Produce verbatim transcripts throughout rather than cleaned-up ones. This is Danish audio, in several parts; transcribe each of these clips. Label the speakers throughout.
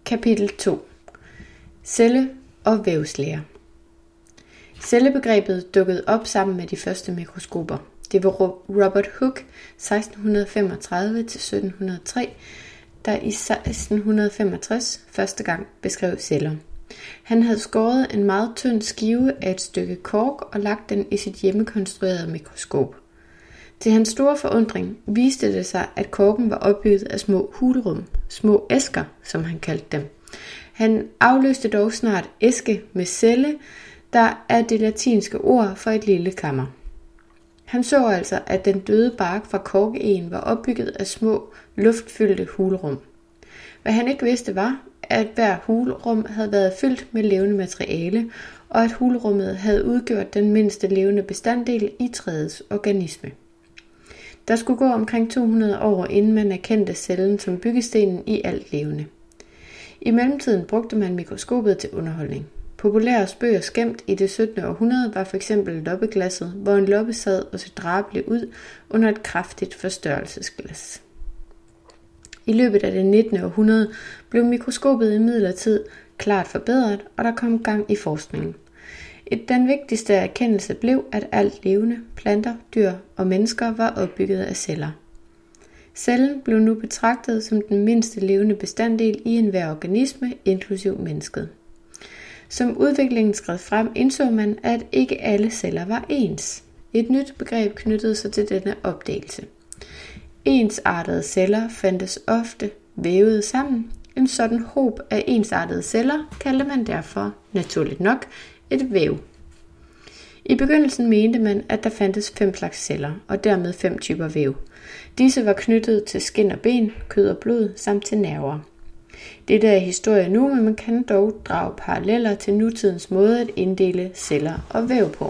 Speaker 1: Kapitel to. Celle og vævslære. Cellebegrebet dukkede op sammen med de første mikroskoper. Det var Robert Hooke seksten femogtredive til sytten hundrede og tre, der i seksten femogtres første gang beskrev celler. Han havde skåret en meget tynd skive af et stykke kork og lagt den i sit hjemmekonstruerede mikroskop. Til hans store forundring viste det sig, at korken var opbygget af små hulrum, små æsker, som han kaldte dem. Han afløste dog snart æske med celle, der er det latinske ord for et lille kammer. Han så altså, at den døde bark fra korkegen var opbygget af små, luftfyldte hulrum. Hvad han ikke vidste var, at hver hulrum havde været fyldt med levende materiale, og at hulrummet havde udgjort den mindste levende bestanddel i træets organisme. Der skulle gå omkring to hundrede år, inden man erkendte cellen som byggestenen i alt levende. I mellemtiden brugte man mikroskopet til underholdning. Populære spøger skæmt i det syttende århundrede var f.eks. loppeglasset, hvor en loppe sad og så drabelig ud under et kraftigt forstørrelsesglas. I løbet af det nittende århundrede blev mikroskopet imidlertid klart forbedret, og der kom gang i forskningen. Den vigtigste erkendelse blev, at alt levende, planter, dyr og mennesker var opbygget af celler. Cellen blev nu betragtet som den mindste levende bestanddel i enhver organisme, inklusiv mennesket. Som udviklingen skred frem, indså man, at ikke alle celler var ens. Et nyt begreb knyttede sig til denne opdelelse. Ensartede celler fandtes ofte vævet sammen. En sådan hob af ensartede celler kaldte man derfor, naturligt nok, et væv. I begyndelsen mente man, at der fandtes fem slags celler, og dermed fem typer væv. Disse var knyttet til skind og ben, kød og blod, samt til nerver. Dette er historie nu, men man kan dog drage paralleller til nutidens måde at inddele celler og væv på.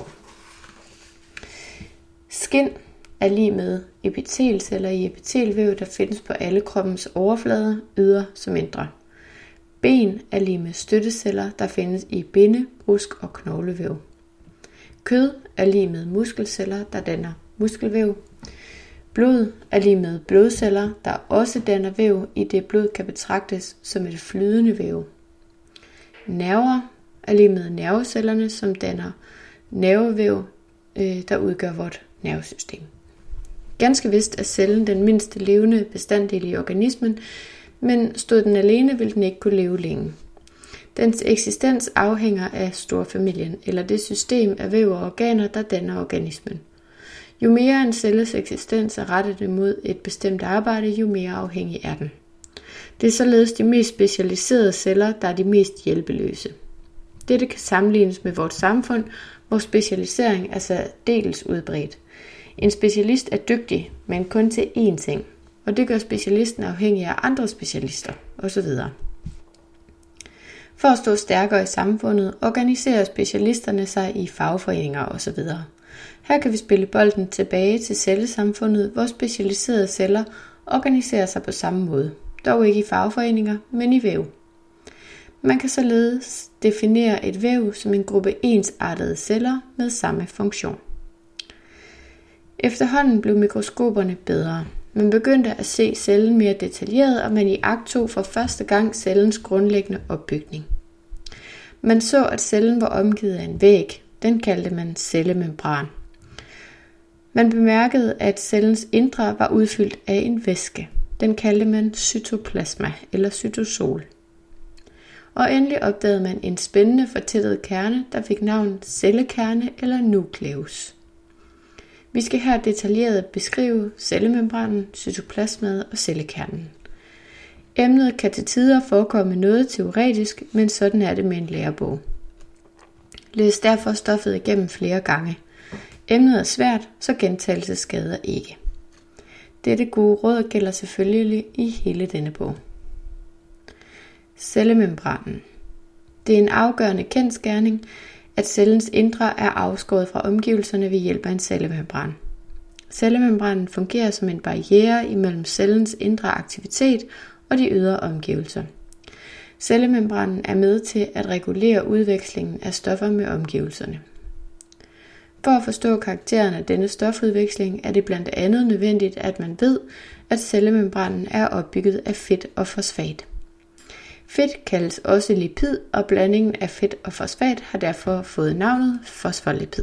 Speaker 1: Skind er lig med epitelceller i epitelvæv, der findes på alle kroppens overflader, ydre som indre. Ben er lig med støtteceller, der findes i binde, brusk og knoglevæv. Kød er lig med muskelceller, der danner muskelvæv. Blod er lig med blodceller, der også danner væv, i det blod kan betragtes som et flydende væv. Nerver er lig med nervecellerne, som danner nervevæv, der udgør vort nervesystem. Ganske vist er cellen den mindste levende bestanddel i organismen, men stod den alene, ville den ikke kunne leve længe. Dens eksistens afhænger af storfamilien, eller det system af væv og organer, der danner organismen. Jo mere en celles eksistens er rettet imod et bestemt arbejde, jo mere afhængig er den. Det er således de mest specialiserede celler, der er de mest hjælpeløse. Dette kan sammenlignes med vores samfund, hvor specialisering er særdeles udbredt. En specialist er dygtig, men kun til én ting, og det gør specialisten afhængig af andre specialister, osv. For at stå stærkere i samfundet, organiserer specialisterne sig i fagforeninger osv. Her kan vi spille bolden tilbage til cellesamfundet, hvor specialiserede celler organiserer sig på samme måde, dog ikke i fagforeninger, men i væv. Man kan således definere et væv som en gruppe ensartede celler med samme funktion. Efterhånden blev mikroskoperne bedre. Man begyndte at se cellen mere detaljeret, og man iagttog for første gang cellens grundlæggende opbygning. Man så, at cellen var omgivet af en væg. Den kaldte man cellemembran. Man bemærkede, at cellens indre var udfyldt af en væske. Den kaldte man cytoplasma eller cytosol. Og endelig opdagede man en spændende fortættet kerne, der fik navnet cellekerne eller nukleus. Vi skal her detaljeret beskrive cellemembranen, cytoplasmaet og cellekernen. Emnet kan til tider forekomme noget teoretisk, men sådan er det med en lærebog. Læs derfor stoffet igennem flere gange. Emnet er svært, så gentagelse skader ikke. Dette gode råd gælder selvfølgelig i hele denne bog. Cellemembranen. Det er en afgørende kendsgerning, at cellens indre er afskåret fra omgivelserne ved hjælp af en cellemembran. Cellemembranen fungerer som en barriere imellem cellens indre aktivitet og de ydre omgivelser. Cellemembranen er med til at regulere udvekslingen af stoffer med omgivelserne. For at forstå karakteren af denne stofudveksling er det blandt andet nødvendigt, at man ved, at cellemembranen er opbygget af fedt og fosfat. Fedt kaldes også lipid, og blandingen af fedt og fosfat har derfor fået navnet fosfolipid.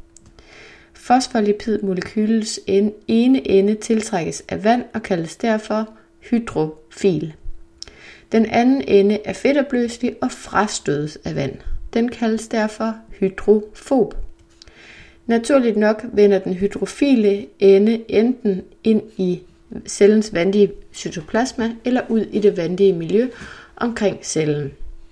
Speaker 1: Fosfolipidmolekylets ene ende tiltrækkes af vand og kaldes derfor hydrofil. Den anden ende er fedtopløselig og frastødes af vand. Den kaldes derfor hydrofob. Naturligt nok vender den hydrofile ende enten ind i cellens vandige cytoplasma eller ud i det vandige miljø omkring cellen.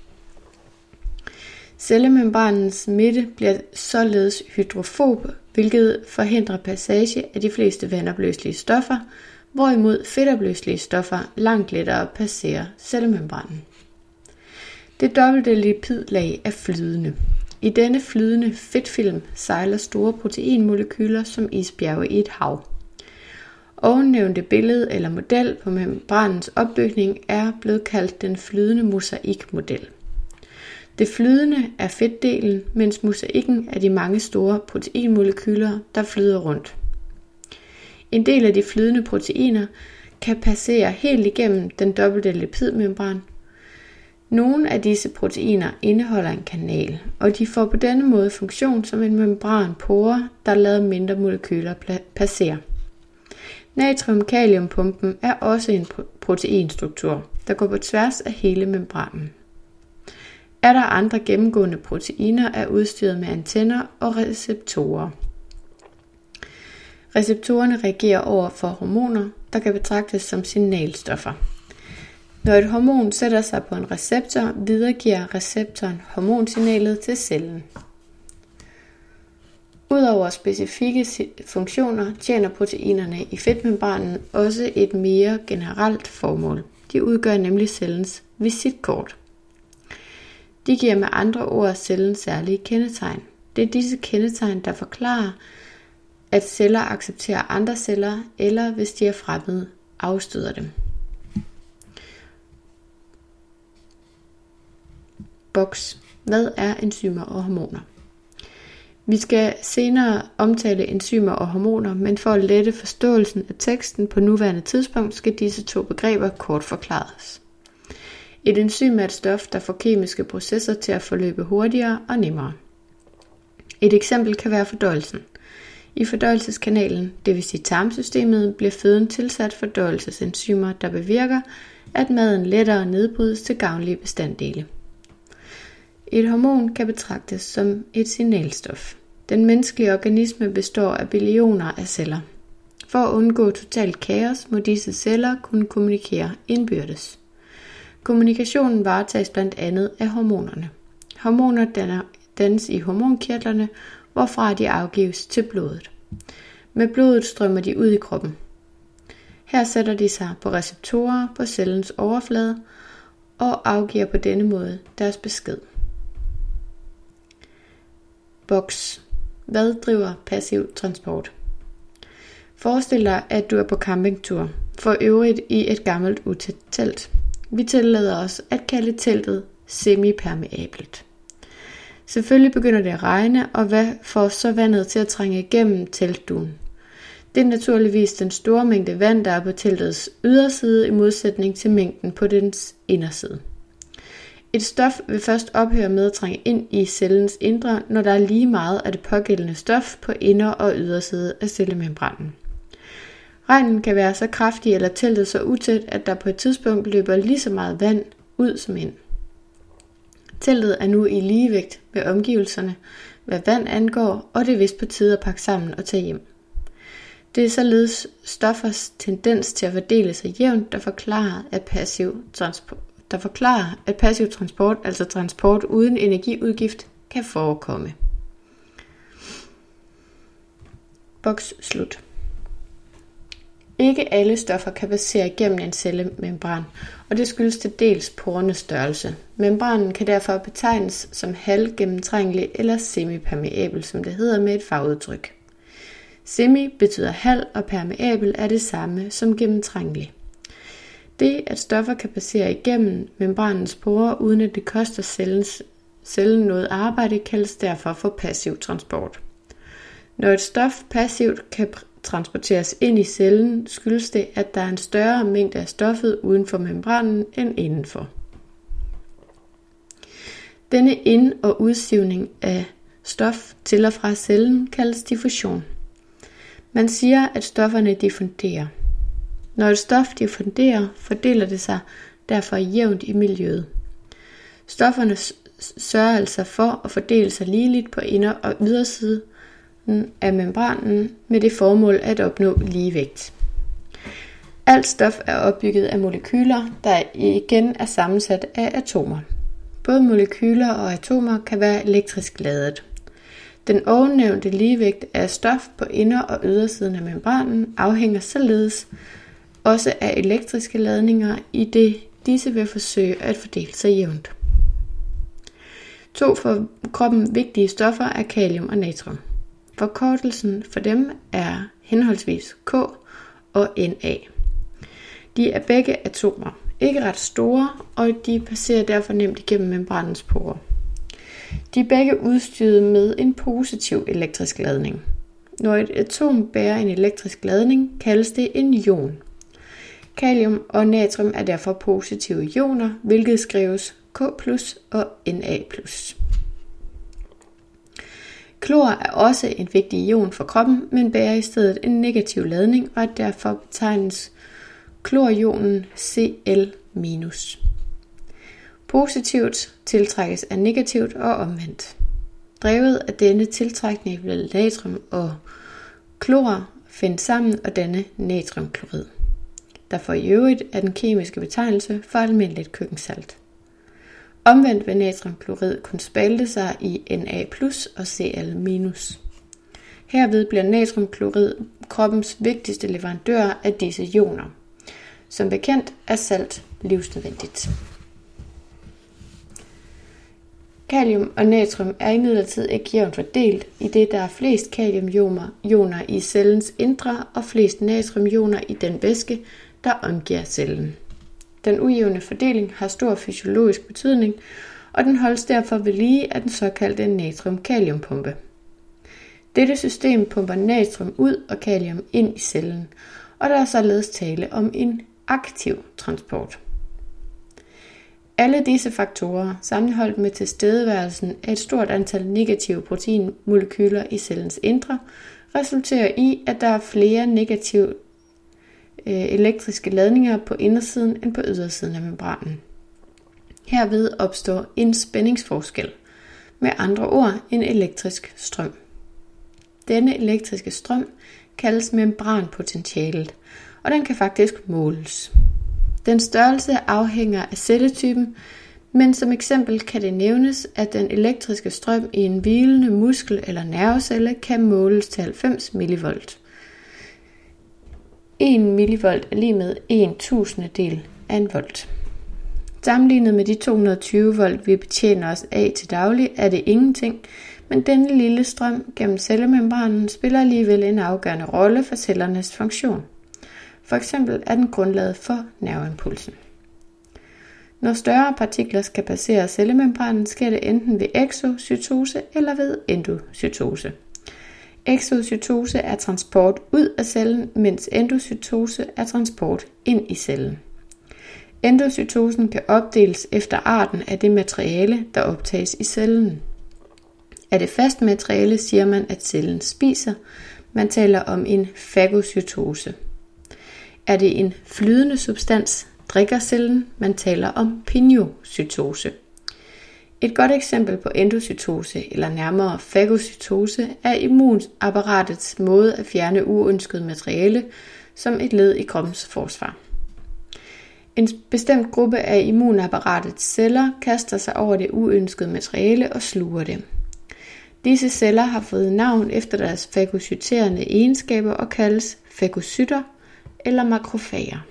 Speaker 1: Cellemembranens midte bliver således hydrofob, hvilket forhindrer passage af de fleste vandopløselige stoffer, hvorimod fedtopløselige stoffer langt lettere passerer cellemembranen. Det dobbelte lipidlag er flydende. I denne flydende fedtfilm sejler store proteinmolekyler som isbjerge i et hav. Ovennævnte billede eller model på membranens opbygning er blevet kaldt den flydende mosaikmodel. Det flydende er fedtdelen, mens mosaikken er de mange store proteinmolekyler, der flyder rundt. En del af de flydende proteiner kan passere helt igennem den dobbelte lipidmembran. Nogle af disse proteiner indeholder en kanal, og de får på denne måde funktion som en membranpore, der lader mindre molekyler passere. Natrium-kalium-pumpen er også en proteinstruktur, der går på tværs af hele membranen. Er der andre gennemgående proteiner, er udstyret med antenner og receptorer. Receptorerne reagerer over for hormoner, der kan betragtes som signalstoffer. Når et hormon sætter sig på en receptor, videregiver receptoren hormonsignalet til cellen. Udover specifikke funktioner tjener proteinerne i fedtmembranen også et mere generelt formål. De udgør nemlig cellens visitkort. De giver med andre ord cellens særlige kendetegn. Det er disse kendetegn, der forklarer, at celler accepterer andre celler, eller hvis de er fremmede, afstøder dem. Boks. Hvad er enzymer og hormoner? Vi skal senere omtale enzymer og hormoner, men for at lette forståelsen af teksten på nuværende tidspunkt, skal disse to begreber kort forklares. Et enzym er et stof, der får kemiske processer til at forløbe hurtigere og nemmere. Et eksempel kan være fordøjelsen. I fordøjelseskanalen, det vil sige tarmsystemet, bliver føden tilsat fordøjelsesenzymer, der bevirker, at maden lettere nedbrydes til gavnlige bestanddele. Et hormon kan betragtes som et signalstof. Den menneskelige organisme består af billioner af celler. For at undgå totalt kaos må disse celler kunne kommunikere indbyrdes. Kommunikationen varetages blandt andet af hormonerne. Hormoner danner, dannes i hormonkirtlerne, hvorfra de afgives til blodet. Med blodet strømmer de ud i kroppen. Her sætter de sig på receptorer på cellens overflade og afgiver på denne måde deres besked. Boks. Hvad driver passiv transport? Forestil dig, at du er på campingtur, for øvrigt i et gammelt utæt telt. Vi tillader os at kalde teltet semipermeabelt. Selvfølgelig begynder det at regne, og hvad får så vandet til at trænge igennem teltdugen? Det er naturligvis den store mængde vand, der er på teltets yderside i modsætning til mængden på dens inderside. Et stof vil først ophøre med at trænge ind i cellens indre, når der er lige meget af det pågældende stof på inner- og yderside af cellemembranen. Regnen kan være så kraftig eller teltet så utæt, at der på et tidspunkt løber lige så meget vand ud som ind. Teltet er nu i ligevægt med omgivelserne, hvad vand angår, og det er vist på tide at pakke sammen og tage hjem. Det er således stoffers tendens til at fordele sig jævnt, der forklarer, at passiv transport, der forklarer, at passiv transport, altså transport uden energiudgift, kan forekomme. Boks slut. Ikke alle stoffer kan passere igennem en cellemembran, og det skyldes til dels porenes størrelse. Membranen kan derfor betegnes som halvgennemtrængelig eller semipermeabel, som det hedder med et fagudtryk. Semi betyder halv, og permeabel er det samme som gennemtrængelig. Det, at stoffer kan passere igennem membranens porer, uden at det koster cellens, cellen noget arbejde, kaldes derfor for passiv transport. Når et stof passivt kan transporteres ind i cellen, skyldes det, at der er en større mængde af stoffet uden for membranen end indenfor. Denne ind- og udsivning af stof til og fra cellen kaldes diffusion. Man siger, at stofferne diffunderer. Når et stof diffunderer, fordeler det sig derfor jævnt i miljøet. Stofferne sørger altså for at fordele sig ligeligt på inder- og ydersiden af membranen med det formål at opnå ligevægt. Alt stof er opbygget af molekyler, der igen er sammensat af atomer. Både molekyler og atomer kan være elektrisk ladet. Den ovennævnte ligevægt af stof på inder- og ydersiden af membranen afhænger således også af elektriske ladninger, i det disse vil forsøge at fordele sig jævnt. To for kroppen vigtige stoffer er kalium og natrium. Forkortelsen for dem er henholdsvis K og Na. De er begge atomer, ikke ret store, og de passerer derfor nemt igennem membranens porer. De er begge udstyret med en positiv elektrisk ladning. Når et atom bærer en elektrisk ladning, kaldes det en ion. Kalium og natrium er derfor positive ioner, hvilket skrives K plus og Na plus. Klor er også en vigtig ion for kroppen, men bærer i stedet en negativ ladning, og derfor betegnes klorionen Cl minus. Positivt tiltrækkes af negativt og omvendt. Drevet af denne tiltrækning vil natrium og klor finde sammen og danne natriumklorid, der for i øvrigt er den kemiske betegnelse for almindeligt køkkensalt. Omvendt vil natriumklorid kunne spalte sig i Na plus og Cl minus. Herved bliver natriumklorid kroppens vigtigste leverandør af disse ioner. Som bekendt er salt livsnødvendigt. Kalium og natrium er imidlertid ikke jævnt fordelt, idet der er flest kaliumioner i cellens indre og flest natriumioner i den væske, der omgiver cellen. Den ujævne fordeling har stor fysiologisk betydning, og den holdes derfor ved lige af den såkaldte natrium-kaliumpumpe. Dette system pumper natrium ud og kalium ind i cellen, og der er således tale om en aktiv transport. Alle disse faktorer, sammenholdt med tilstedeværelsen af et stort antal negative proteinmolekyler i cellens indre, resulterer i, at der er flere negative øh, elektriske ladninger på indersiden end på ydersiden af membranen. Herved opstår en spændingsforskel, med andre ord en elektrisk strøm. Denne elektriske strøm kaldes membranpotentialet, og den kan faktisk måles. Den størrelse afhænger af celletypen, men som eksempel kan det nævnes, at den elektriske strøm i en hvilende muskel- eller nervecelle kan måles til halvfems millivolt. en millivolt er lige med en tusindedel af en volt. Sammenlignet med de to hundrede og tyve volt, vi betjener os af til daglig, er det ingenting, men denne lille strøm gennem cellemembranen spiller alligevel en afgørende rolle for cellernes funktion. For eksempel er den grundlaget for nerveimpulsen. Når større partikler skal passere cellemembranen, sker det enten ved eksocytose eller ved endocytose. Eksocytose er transport ud af cellen, mens endocytose er transport ind i cellen. Endocytosen kan opdeles efter arten af det materiale, der optages i cellen. Er det fast materiale, siger man, at cellen spiser. Man taler om en fagocytose. Er det en flydende substans, drikker cellen. Man taler om piniocytose. Et godt eksempel på endocytose, eller nærmere fagocytose, er immunapparatets måde at fjerne uønsket materiale som et led i kroppens forsvar. En bestemt gruppe af immunapparatets celler kaster sig over det uønskede materiale og sluger det. Disse celler har fået navn efter deres fagocyterende egenskaber og kaldes fagocytter eller makrofager.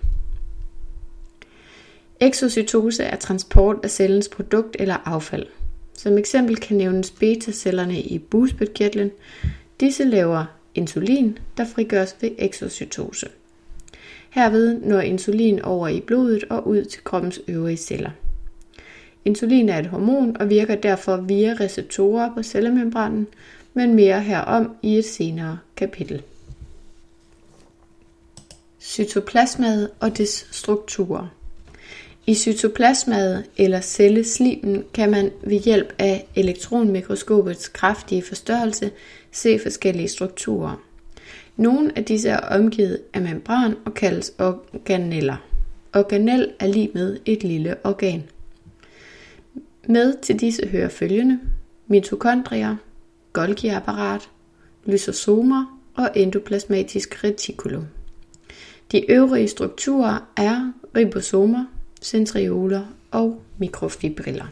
Speaker 1: Exocytose er transport af cellens produkt eller affald. Som eksempel kan nævnes betacellerne i bugspytkirtlen. Disse laver insulin, der frigøres ved exocytose. Herved når insulin over i blodet og ud til kroppens øvrige celler. Insulin er et hormon og virker derfor via receptorer på cellemembranen, men mere herom i et senere kapitel. Cytoplasmaet og dets strukturer. I cytoplasmaet eller celleslimen kan man ved hjælp af elektronmikroskopets kraftige forstørrelse se forskellige strukturer. Nogle af disse er omgivet af membran og kaldes organeller. Organel er lig med et lille organ. Med til disse hører følgende: mitokondrier, Golgi-apparat, lysosomer og endoplasmatisk reticulum. De øvrige strukturer er ribosomer, centrioler og mikrofibriller.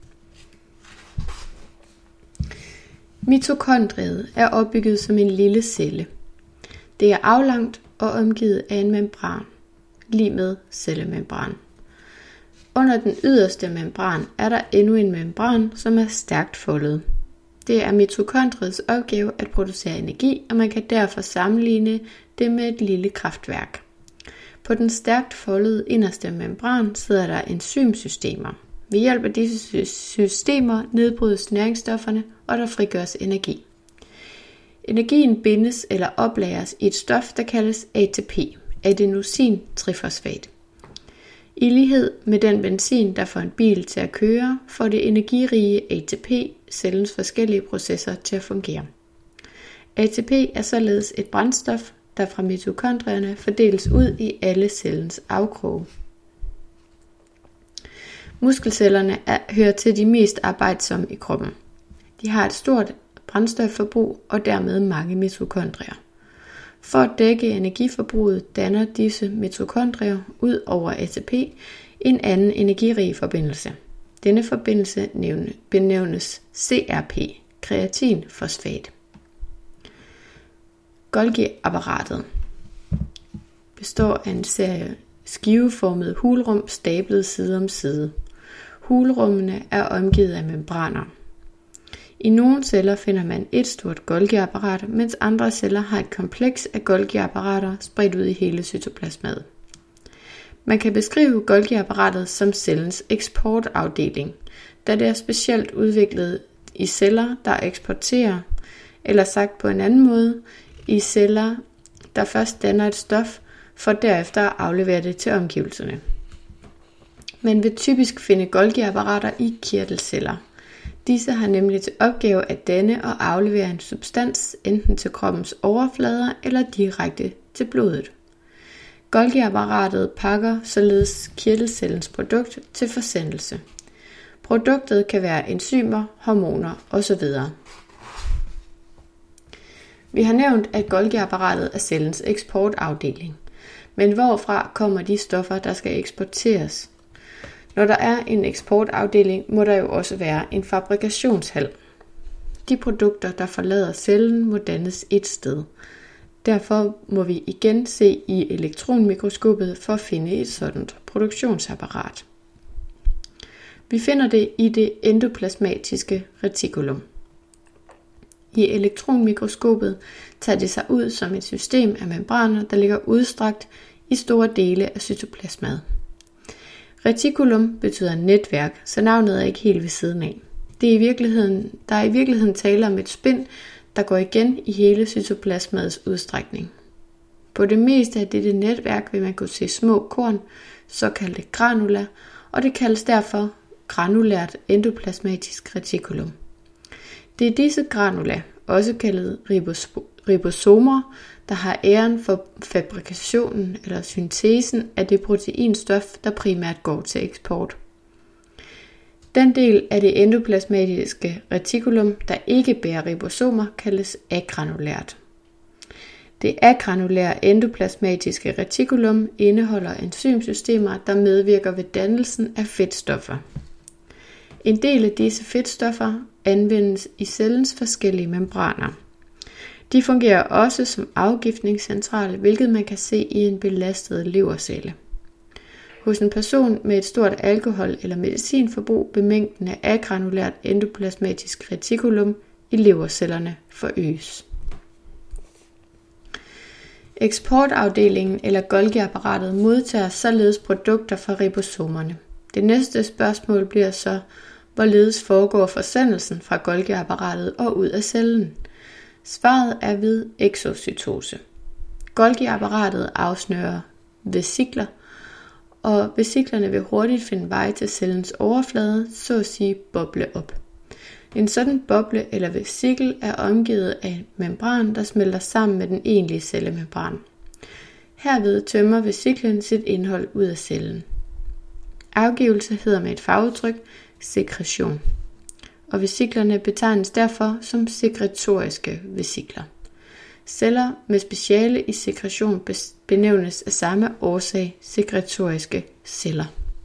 Speaker 1: Mitokondriet er opbygget som en lille celle. Det er aflangt og omgivet af en membran, lig med cellemembran. Under den yderste membran er der endnu en membran, som er stærkt foldet. Det er mitokondriets opgave at producere energi, og man kan derfor sammenligne det med et lille kraftværk. På den stærkt foldede inderste membran sidder der enzymsystemer. Ved hjælp af disse systemer nedbrydes næringsstofferne, og der frigøres energi. Energien bindes eller oplagres i et stof, der kaldes A T P, adenosintrifosfat. I lighed med den benzin, der får en bil til at køre, får det energirige A T P cellens forskellige processer til at fungere. A T P er således et brændstof, der fra mitokondrierne fordeles ud i alle cellens afkroge. Muskelcellerne er, hører til de mest arbejdsomme i kroppen. De har et stort brændstofforbrug og dermed mange mitokondrier. For at dække energiforbruget danner disse mitokondrier ud over A T P en anden energirig forbindelse. Denne forbindelse benævnes C R P, kreatinfosfat. Golgi-apparatet består af en serie skiveformede hulrum stablet side om side. Hulrummene er omgivet af membraner. I nogle celler finder man et stort Golgi-apparat, mens andre celler har et kompleks af Golgi-apparater spredt ud i hele cytoplasmaet. Man kan beskrive Golgi-apparatet som cellens eksportafdeling, da det er specielt udviklet i celler, der eksporterer, eller sagt på en anden måde, i celler, der først danner et stof, for derefter at aflevere det til omgivelserne. Man vil typisk finde Golgi-apparater i kirtelceller. Disse har nemlig til opgave at danne og aflevere en substans enten til kroppens overflader eller direkte til blodet. Golgi-apparatet pakker således kirtelcellens produkt til forsendelse. Produktet kan være enzymer, hormoner osv. Vi har nævnt, at Golgi-apparatet er cellens eksportafdeling. Men hvorfra kommer de stoffer, der skal eksporteres? Når der er en eksportafdeling, må der jo også være en fabrikationshal. De produkter, der forlader cellen, må dannes et sted. Derfor må vi igen se i elektronmikroskopet for at finde et sådant produktionsapparat. Vi finder det i det endoplasmatiske reticulum. I elektronmikroskopet tager det sig ud som et system af membraner, der ligger udstrakt i store dele af cytoplasmaet. Reticulum betyder netværk, så navnet er ikke helt ved siden af. Det er i virkeligheden, der er i virkeligheden tale om et spind, der går igen i hele cytoplasmaets udstrækning. På det meste af dette netværk vil man kunne se små korn, såkaldte granula, og det kaldes derfor granulært endoplasmatisk reticulum. Det er disse granula, også kaldet ribos- ribosomer, der har æren for fabrikationen eller syntesen af det proteinstof, der primært går til eksport. Den del af det endoplasmatiske reticulum, der ikke bærer ribosomer, kaldes agranulært. Det agranulære endoplasmatiske reticulum indeholder enzymsystemer, der medvirker ved dannelsen af fedtstoffer. En del af disse fedtstoffer anvendes i cellens forskellige membraner. De fungerer også som afgiftningscentral, hvilket man kan se i en belastet levercelle. Hos en person med et stort alkohol- eller medicinforbrug vil mængden af agranulært endoplasmatisk reticulum i levercellerne forøges. Eksportafdelingen eller Golgi-apparatet modtager således produkter fra ribosomerne. Det næste spørgsmål bliver så, hvorledes foregår forsendelsen fra Golgi-apparatet og ud af cellen? Svaret er ved exocytose. Golgi-apparatet afsnører vesikler og vesiklerne vil hurtigt finde vej til cellens overflade, så at sige boble op. En sådan boble eller vesikel er omgivet af en membran, der smelter sammen med den egentlige cellemembran. Herved tømmer vesiklen sit indhold ud af cellen. Afgivelse hedder med et fagudtryk sekretion, og vesiklerne betegnes derfor som sekretoriske vesikler. Celler med speciale i sekretion benævnes af samme årsag sekretoriske celler.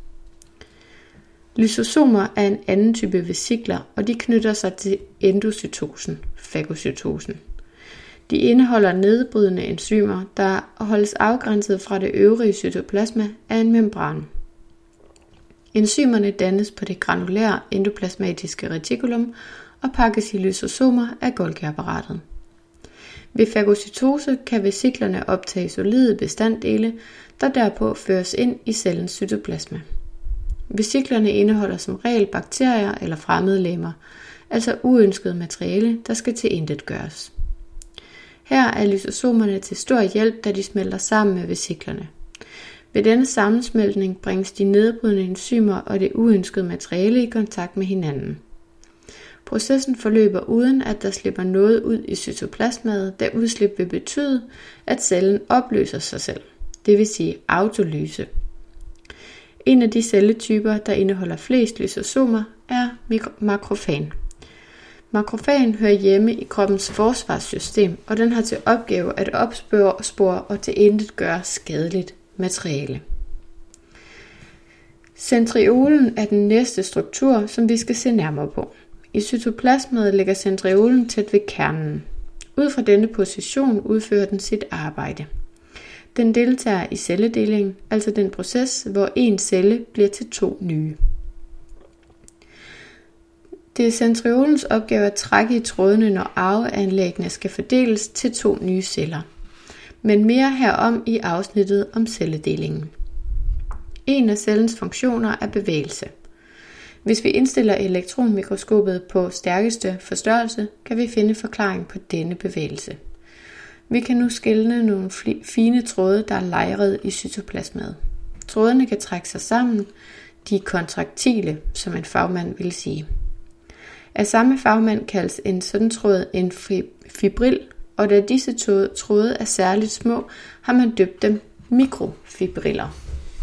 Speaker 1: Lysosomer er en anden type vesikler, og de knytter sig til endocytosen, fagocytosen. De indeholder nedbrydende enzymer, der holdes afgrænset fra det øvrige cytoplasma af en membran. Enzymerne dannes på det granulære endoplasmatiske reticulum og pakkes i lysosomer af Golgi-apparatet. Ved fagocytose kan vesiklerne optage solide bestanddele, der derpå føres ind i cellens cytoplasma. Vesiklerne indeholder som regel bakterier eller fremmede lemmer, altså uønsket materiale, der skal tilintetgøres. Her er lysosomerne til stor hjælp, da de smelter sammen med vesiklerne. Ved denne sammensmeltning bringes de nedbrydende enzymer og det uønskede materiale i kontakt med hinanden. Processen forløber uden, at der slipper noget ud i cytoplasmaet, da udslip vil betyde, at cellen opløser sig selv, det vil sige autolyse. En af de celletyper, der indeholder flest lysosomer, er makrofag. Makrofag hører hjemme i kroppens forsvarssystem, og den har til opgave at opspore og tilintetgøre skadeligt materiale. Centriolen er den næste struktur, som vi skal se nærmere på. I cytoplasmaet ligger centriolen tæt ved kernen. Ud fra denne position udfører den sit arbejde. Den deltager i celledelingen, altså den proces, hvor en celle bliver til to nye. Det er centriolens opgave at trække i trådene, når arveanlæggene skal fordeles til to nye celler. Men mere herom i afsnittet om celledelingen. En af cellens funktioner er bevægelse. Hvis vi indstiller elektronmikroskopet på stærkeste forstørrelse, kan vi finde forklaring på denne bevægelse. Vi kan nu skelne nogle fine tråde, der er lejret i cytoplasmaet. Trådene kan trække sig sammen. De er kontraktile, som en fagmand vil sige. Af samme fagmand kaldes en sådan tråd en fibril, og da disse tråde er særligt små, har man døbt dem mikrofibriller.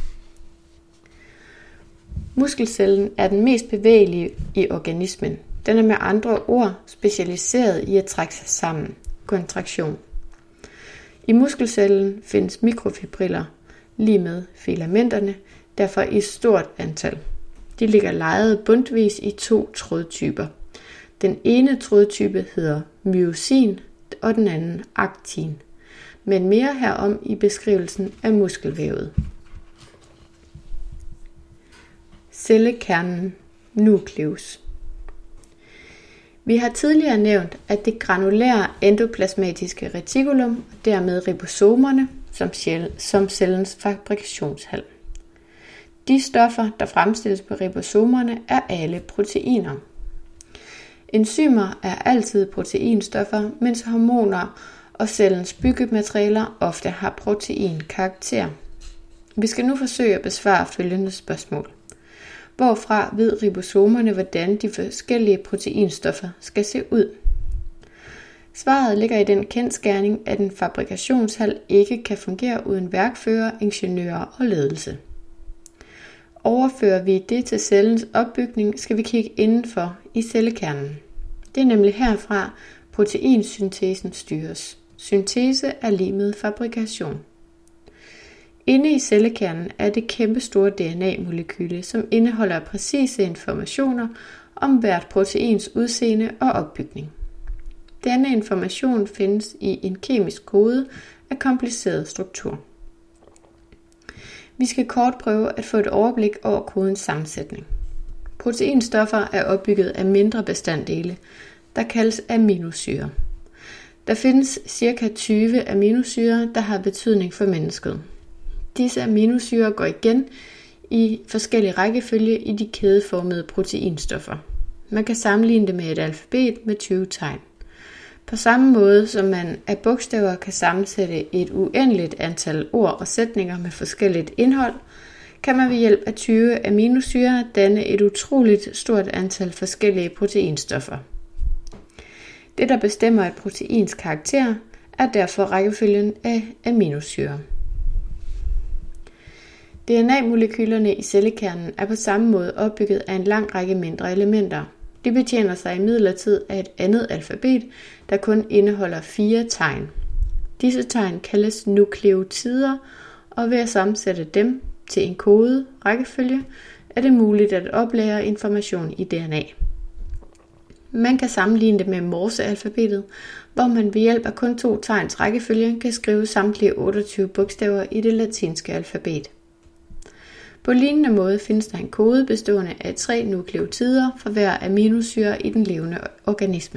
Speaker 1: Muskelcellen er den mest bevægelige i organismen. Den er med andre ord specialiseret i at trække sig sammen. Kontraktion. I muskelcellen findes mikrofibriller, lige med filamenterne, derfor i stort antal. De ligger lejet bundtvis i to trådtyper. Den ene trådtype hedder myosin, og den anden aktin. Men mere herom i beskrivelsen af muskelvævet. Cellekernen, nukleus. Vi har tidligere nævnt, at det granulære endoplasmatiske reticulum, og dermed ribosomerne, som, som cellens fabrikationshal. De stoffer, der fremstilles på ribosomerne, er alle proteiner. Enzymer er altid proteinstoffer, mens hormoner og cellens byggematerialer ofte har proteinkarakter. Vi skal nu forsøge at besvare følgende spørgsmål. Hvorfra ved ribosomerne, hvordan de forskellige proteinstoffer skal se ud? Svaret ligger i den kendsgerning, at en fabrikationshal ikke kan fungere uden værkfører, ingeniører og ledelse. Overfører vi det til cellens opbygning, skal vi kigge indenfor i cellekernen. Det er nemlig herfra, proteinsyntesen styres. Syntese er lig med fabrikation. Inde i cellekernen er det kæmpestore D N A-molekyle, som indeholder præcise informationer om hvert proteins udseende og opbygning. Denne information findes i en kemisk kode af kompliceret struktur. Vi skal kort prøve at få et overblik over kodens sammensætning. Proteinstoffer er opbygget af mindre bestanddele, der kaldes aminosyrer. Der findes ca. tyve aminosyrer, der har betydning for mennesket. Disse aminosyrer går igen i forskellige rækkefølge i de kædeformede proteinstoffer. Man kan sammenligne det med et alfabet med tyve tegn. På samme måde som man af bogstaver kan sammensætte et uendeligt antal ord og sætninger med forskelligt indhold, kan man ved hjælp af tyve aminosyrer danne et utroligt stort antal forskellige proteinstoffer. Det, der bestemmer et proteins karakter, er derfor rækkefølgen af aminosyrer. D N A-molekylerne i cellekernen er på samme måde opbygget af en lang række mindre elementer. De betjener sig imidlertid af et andet alfabet, der kun indeholder fire tegn. Disse tegn kaldes nukleotider, og ved at sammensætte dem til en kode rækkefølge, er det muligt at oplære information i D N A. Man kan sammenligne det med morsealfabetet, hvor man ved hjælp af kun to tegns rækkefølge kan skrive samtlige otteogtyve bogstaver i det latinske alfabet. På lignende måde findes der en kode bestående af tre nukleotider for hver aminosyre i den levende organisme.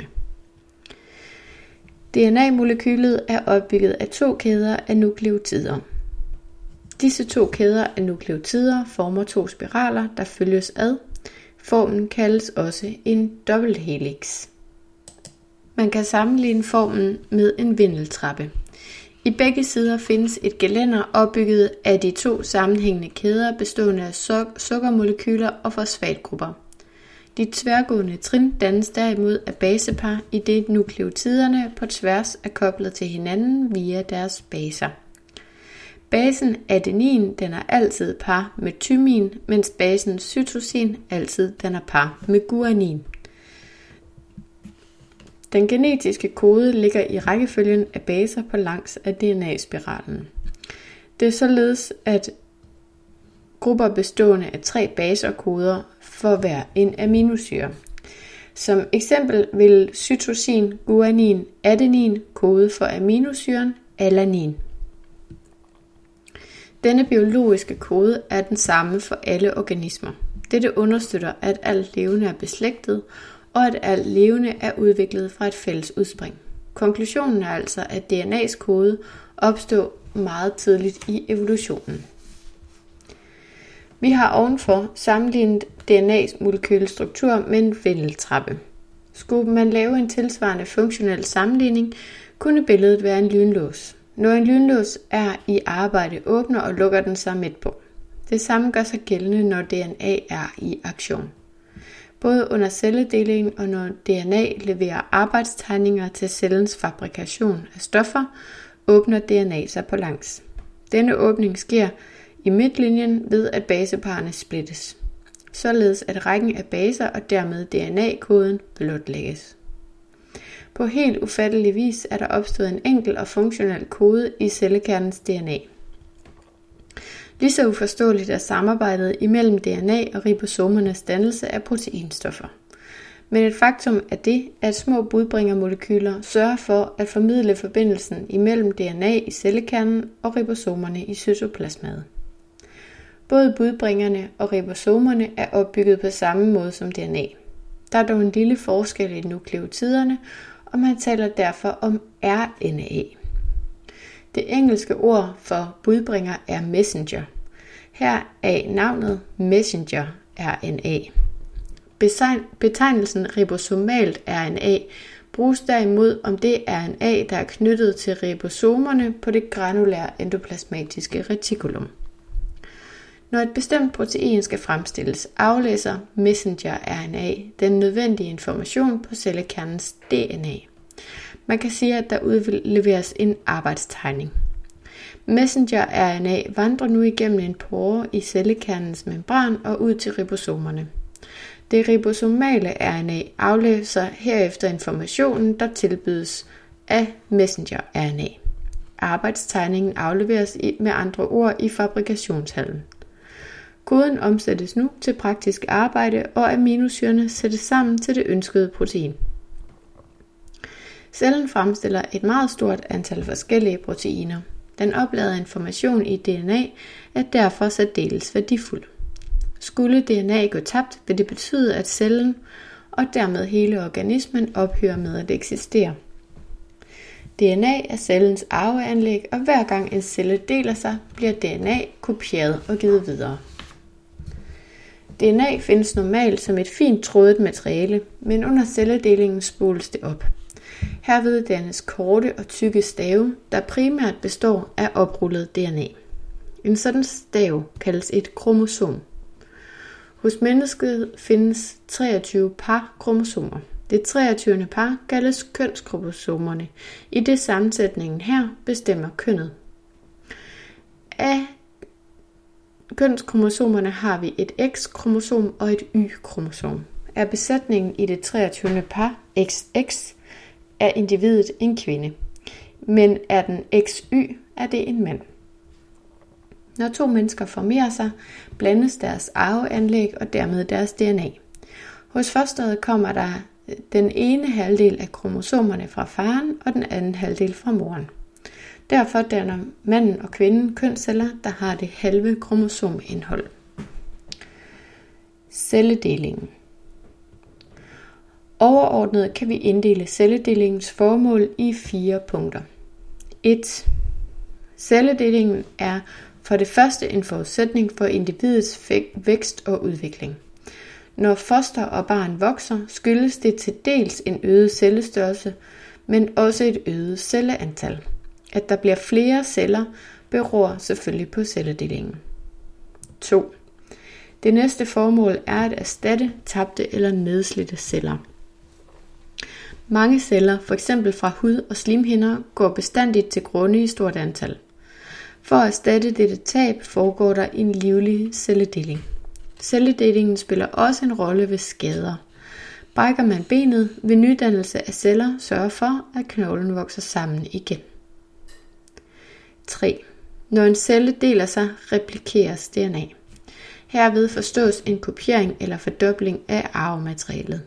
Speaker 1: D N A-molekylet er opbygget af to kæder af nukleotider. Disse to kæder af nukleotider former to spiraler, der følges ad. Formen kaldes også en dobbelthelix. Man kan sammenligne formen med en vindeltrappe. I begge sider findes et gelænder opbygget af de to sammenhængende kæder bestående af suk- sukkermolekyler og fosfatgrupper. De tværgående trin dannes derimod af basepar, idet nukleotiderne på tværs er koblet til hinanden via deres baser. Basen adenin danner altid par med thymin, mens basen cytosin altid danner par med guanin. Den genetiske kode ligger i rækkefølgen af baser på langs af D N A-spiralen. Det er således, at grupper bestående af tre baserkoder for hver en aminosyre. Som eksempel vil cytosin, guanin, adenin kode for aminosyren alanin. Denne biologiske kode er den samme for alle organismer. Dette understøtter, at alt levende er beslægtet, og at alt levende er udviklet fra et fælles udspring. Konklusionen er altså, at D N A's kode opstår meget tidligt i evolutionen. Vi har ovenfor sammenlignet D N A's molekylstruktur med en vindeltrappe. Skulle man lave en tilsvarende funktionel sammenligning, kunne billedet være en lynlås. Når en lynlås er i arbejde, åbner og lukker den sig midt på. Det samme gør sig gældende, når D N A er i aktion. Både under celledelingen og når D N A leverer arbejdstegninger til cellens fabrikation af stoffer, åbner D N A sig på langs. Denne åbning sker i midtlinjen ved, at baseparerne splittes, således at rækken af baser og dermed D N A-koden blotlægges. På helt ufattelig vis er der opstået en enkel og funktionel kode i cellekernens D N A. Lige så uforståeligt er samarbejdet imellem D N A og ribosomernes dannelse af proteinstoffer. Men et faktum er det, at små budbringermolekyler sørger for at formidle forbindelsen imellem D N A i cellekernen og ribosomerne i cytoplasmaet. Både budbringerne og ribosomerne er opbygget på samme måde som D N A. Der er dog en lille forskel i nukleotiderne, og man taler derfor om R N A. Det engelske ord for budbringer er messenger. Her er navnet messenger R N A. Betegnelsen ribosomalt R N A bruges derimod om det R N A, der er knyttet til ribosomerne på det granulære endoplasmatiske retikulum. Når et bestemt protein skal fremstilles, aflæser messenger R N A den nødvendige information på cellekernens D N A. Man kan sige, at der udleveres en arbejdstegning. Messenger R N A vandrer nu igennem en pore i cellekernens membran og ud til ribosomerne. Det ribosomale R N A aflæser herefter informationen, der tilbydes af messenger R N A. Arbejdstegningen afleveres med andre ord i fabrikationshallen. Koden omsættes nu til praktisk arbejde, og aminosyrene sættes sammen til det ønskede protein. Cellen fremstiller et meget stort antal forskellige proteiner. Den opladede information i D N A er derfor særdeles værdifuld. Skulle D N A gå tabt, vil det betyde, at cellen og dermed hele organismen ophører med at eksistere. D N A er cellens arveanlæg, og hver gang en celle deler sig, bliver D N A kopieret og givet videre. D N A findes normalt som et fint trådet materiale, men under celledelingen spoles det op. Herved dannes korte og tykke stave, der primært består af oprullet D N A. En sådan stav kaldes et kromosom. Hos mennesket findes treogtyve par kromosomer. Det treogtyvende par kaldes kønskromosomerne, i det sammensætningen her bestemmer kønnet. Af kønskromosomerne har vi et X-kromosom og et Y-kromosom. Er besætningen i det treogtyvende par X X, er individet en kvinde, men er den X Y, er det en mand. Når to mennesker formerer sig, blandes deres arveanlæg og dermed deres D N A. Hos fosteret kommer der den ene halvdel af kromosomerne fra faren og den anden halvdel fra moren. Derfor danner manden og kvinden kønsceller, der har det halve kromosomindhold. Celledelingen. Overordnet kan vi inddele celledelingens formål i fire punkter. et. Celledelingen er for det første en forudsætning for individets vækst og udvikling. Når foster og barn vokser, skyldes det til dels en øget cellestørrelse, men også et øget celleantal. At der bliver flere celler, beror selvfølgelig på celledelingen. to. Det næste formål er at erstatte tabte eller nedslidte celler. Mange celler, f.eks. fra hud og slimhinder, går bestandigt til grunde i stort antal. For at erstatte dette tab foregår der en livlig celledeling. Celledelingen spiller også en rolle ved skader. Brækker man benet, vil nydannelse af celler sørge for, at knoglen vokser sammen igen. tre. Når en celle deler sig, replikeres D N A. Herved forstås en kopiering eller fordobling af arvematerialet.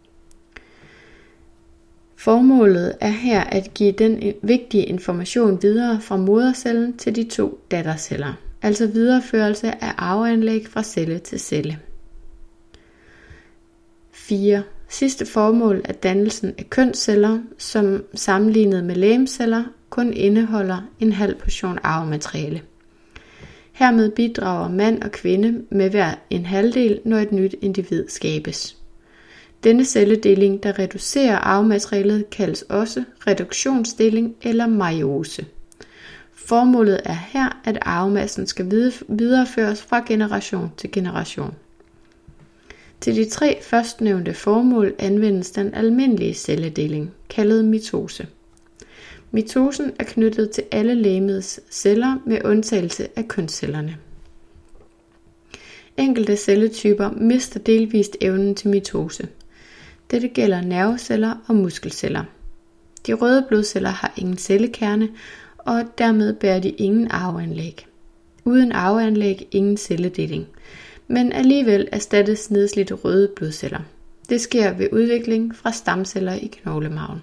Speaker 1: Formålet er her at give den vigtige information videre fra modercellen til de to datterceller, altså videreførelse af arveanlæg fra celle til celle. fire. Sidste formål er dannelsen af kønsceller, som sammenlignet med legemceller kun indeholder en halv portion arvemateriale. Hermed bidrager mand og kvinde med hver en halvdel, når et nyt individ skabes. Denne celledeling, der reducerer arvematerialet, kaldes også reduktionsdeling eller meiose. Formålet er her, at arvemassen skal videreføres fra generation til generation. Til de tre førstnævnte formål anvendes den almindelige celledeling, kaldet mitose. Mitosen er knyttet til alle legemets celler med undtagelse af kønscellerne. Enkelte celletyper mister delvist evnen til mitose. Dette gælder nerveceller og muskelceller. De røde blodceller har ingen cellekerne, og dermed bærer de ingen arveanlæg. Uden arveanlæg ingen celledeling, men alligevel erstattes nedslidte røde blodceller. Det sker ved udvikling fra stamceller i knoglemarven.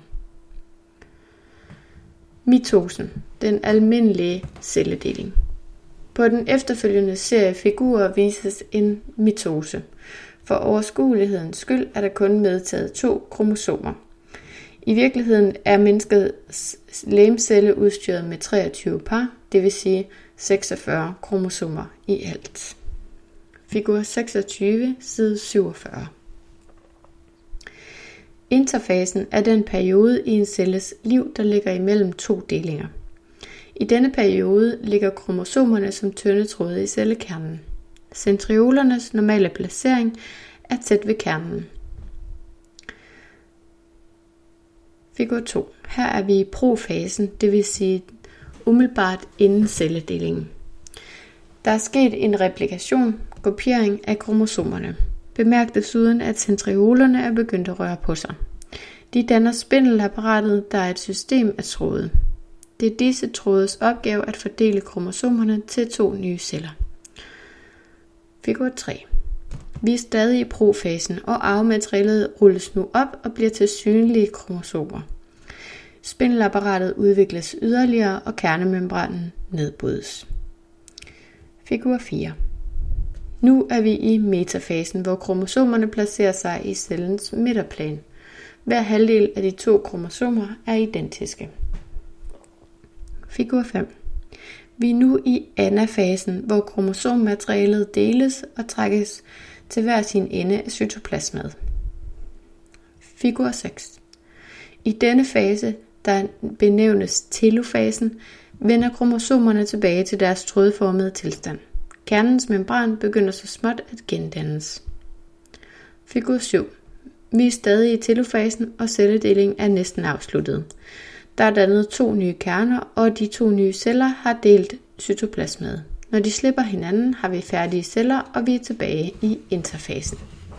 Speaker 1: Mitosen, den almindelige celledeling. På den efterfølgende serie figurer vises en mitose. For overskuelighedens skyld er der kun medtaget to kromosomer. I virkeligheden er menneskets legemcelle udstyret med treogtyve par, det vil sige seksogfyrre kromosomer i alt. Figur seksogtyve, side syvogfyrre. Interfasen er den periode i en celles liv, der ligger imellem to delinger. I denne periode ligger kromosomerne som tynde tråde i cellekernen. Centriolernes normale placering er tæt ved kernen. Figur to. Her er vi i profasen, det vil sige umiddelbart inden celledelingen. Der er sket en replikation, kopiering af kromosomerne. Bemærk desuden, at centriolerne er begyndt at røre på sig. De danner spindelapparatet, der er et system af tråde. Det er disse trådes opgave at fordele kromosomerne til to nye celler. Figur tre. Vi er stadig i profasen, og arvematerialet rulles nu op og bliver til synlige kromosomer. Spindelapparatet udvikles yderligere, og kernemembranen nedbrydes. Figur fire. Nu er vi i metafasen, hvor kromosomerne placerer sig i cellens midterplan. Hver halvdel af de to kromosomer er identiske. Figur fem. Vi er nu i anafasen, hvor kromosommaterialet deles og trækkes til hver sin ende af cytoplasmaet. Figur seks. I denne fase, der benævnes telofasen, vender kromosomerne tilbage til deres trådformede tilstand. Kernens membran begynder så småt at gendannes. Figur syv. Vi er stadig i telofasen, og celledelingen er næsten afsluttet. Der er dannet to nye kerner, og de to nye celler har delt cytoplasmaet. Når de slipper hinanden, har vi færdige celler, og vi er tilbage i interfasen.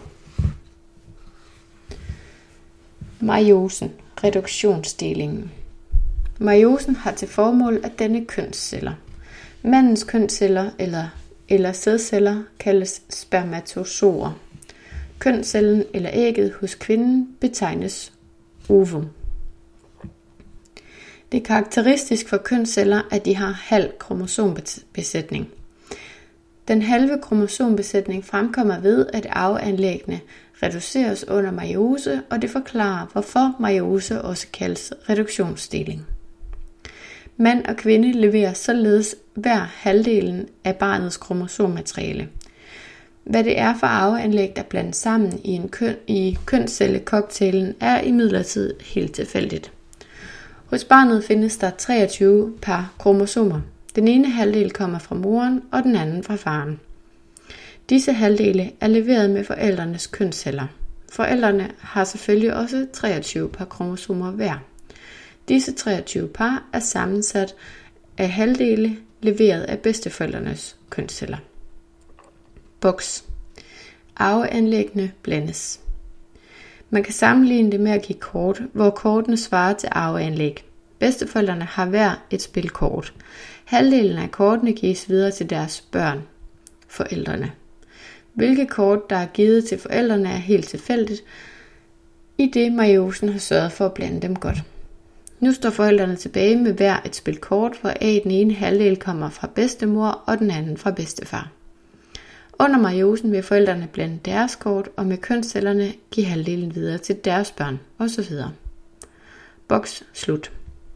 Speaker 1: Meiosen, reduktionsdelingen. Meiosen har til formål at danne kønsceller. Mandens kønsceller eller, eller sædceller kaldes spermatozoer. Kønscellen eller ægget hos kvinden betegnes ovum. Det er karakteristisk for kønsceller, at de har halv kromosombesætning. Den halve kromosombesætning fremkommer ved, at arveanlæggene reduceres under meiose, og det forklarer, hvorfor meiose også kaldes reduktionsdeling. Mand og kvinde leverer således hver halvdelen af barnets kromosommateriale. Hvad det er for arveanlæg, der blandes sammen i en køn, i kønscellecocktailen, er imidlertid helt tilfældigt. Hos barnet findes der treogtyve par kromosomer. Den ene halvdel kommer fra moren, og den anden fra faren. Disse halvdele er leveret med forældrenes kønsceller. Forældrene har selvfølgelig også treogtyve par kromosomer hver. Disse treogtyve par er sammensat af halvdele leveret af bedsteforældrenes kønsceller. Boks. Arveanlæggene blandes. Man kan sammenligne det med at give kort, hvor kortene svarer til arveanlæg. Bedsteforældrene har hver et spil kort. Halvdelen af kortene gives videre til deres børn, forældrene. Hvilke kort, der er givet til forældrene, er helt tilfældigt, i det meiosen har sørget for at blande dem godt. Nu står forældrene tilbage med hver et spil kort, hvor A den ene halvdel kommer fra bedstemor og den anden fra bedstefar. Under meiosen vil forældrene blande deres kort, og med kønscellerne give halvdelen videre til deres børn, osv. Boks slut.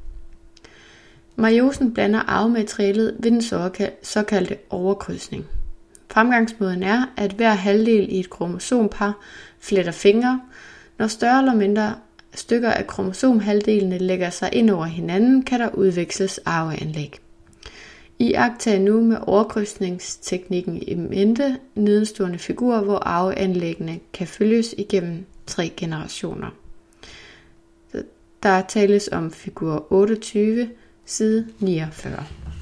Speaker 1: Meiosen blander arvematerialet ved den såkaldte overkrydsning. Fremgangsmåden er, at hver halvdel i et kromosompar fletter fingre. Når større eller mindre stykker af kromosomhalvdelene lægger sig ind over hinanden, kan der udveksles arveanlæg. Iagttag nu med overkrydsningsteknikken i mente nedenstående figur, hvor arveanlæggene kan følges igennem tre generationer. Der tales om figur otteogtyve, side niogfyrre.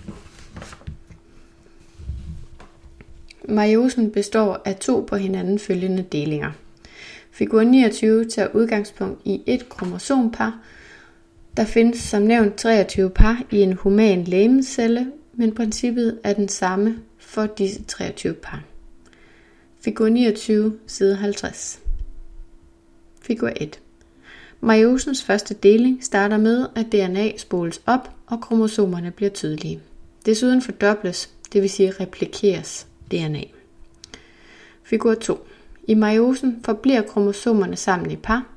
Speaker 1: Meiosen består af to på hinanden følgende delinger. Figur niogtyve tager udgangspunkt i et kromosompar. Der findes som nævnt treogtyve par i en human legemscelle, men princippet er den samme for disse treogtyve par. Figur niogtyve, side halvtreds. Figur et. Meiosens første deling starter med, at D N A spoles op, og kromosomerne bliver tydelige. Desuden fordobles, det vil sige replikeres, D N A. Figur to. I meiosen forbliver kromosomerne sammen i par.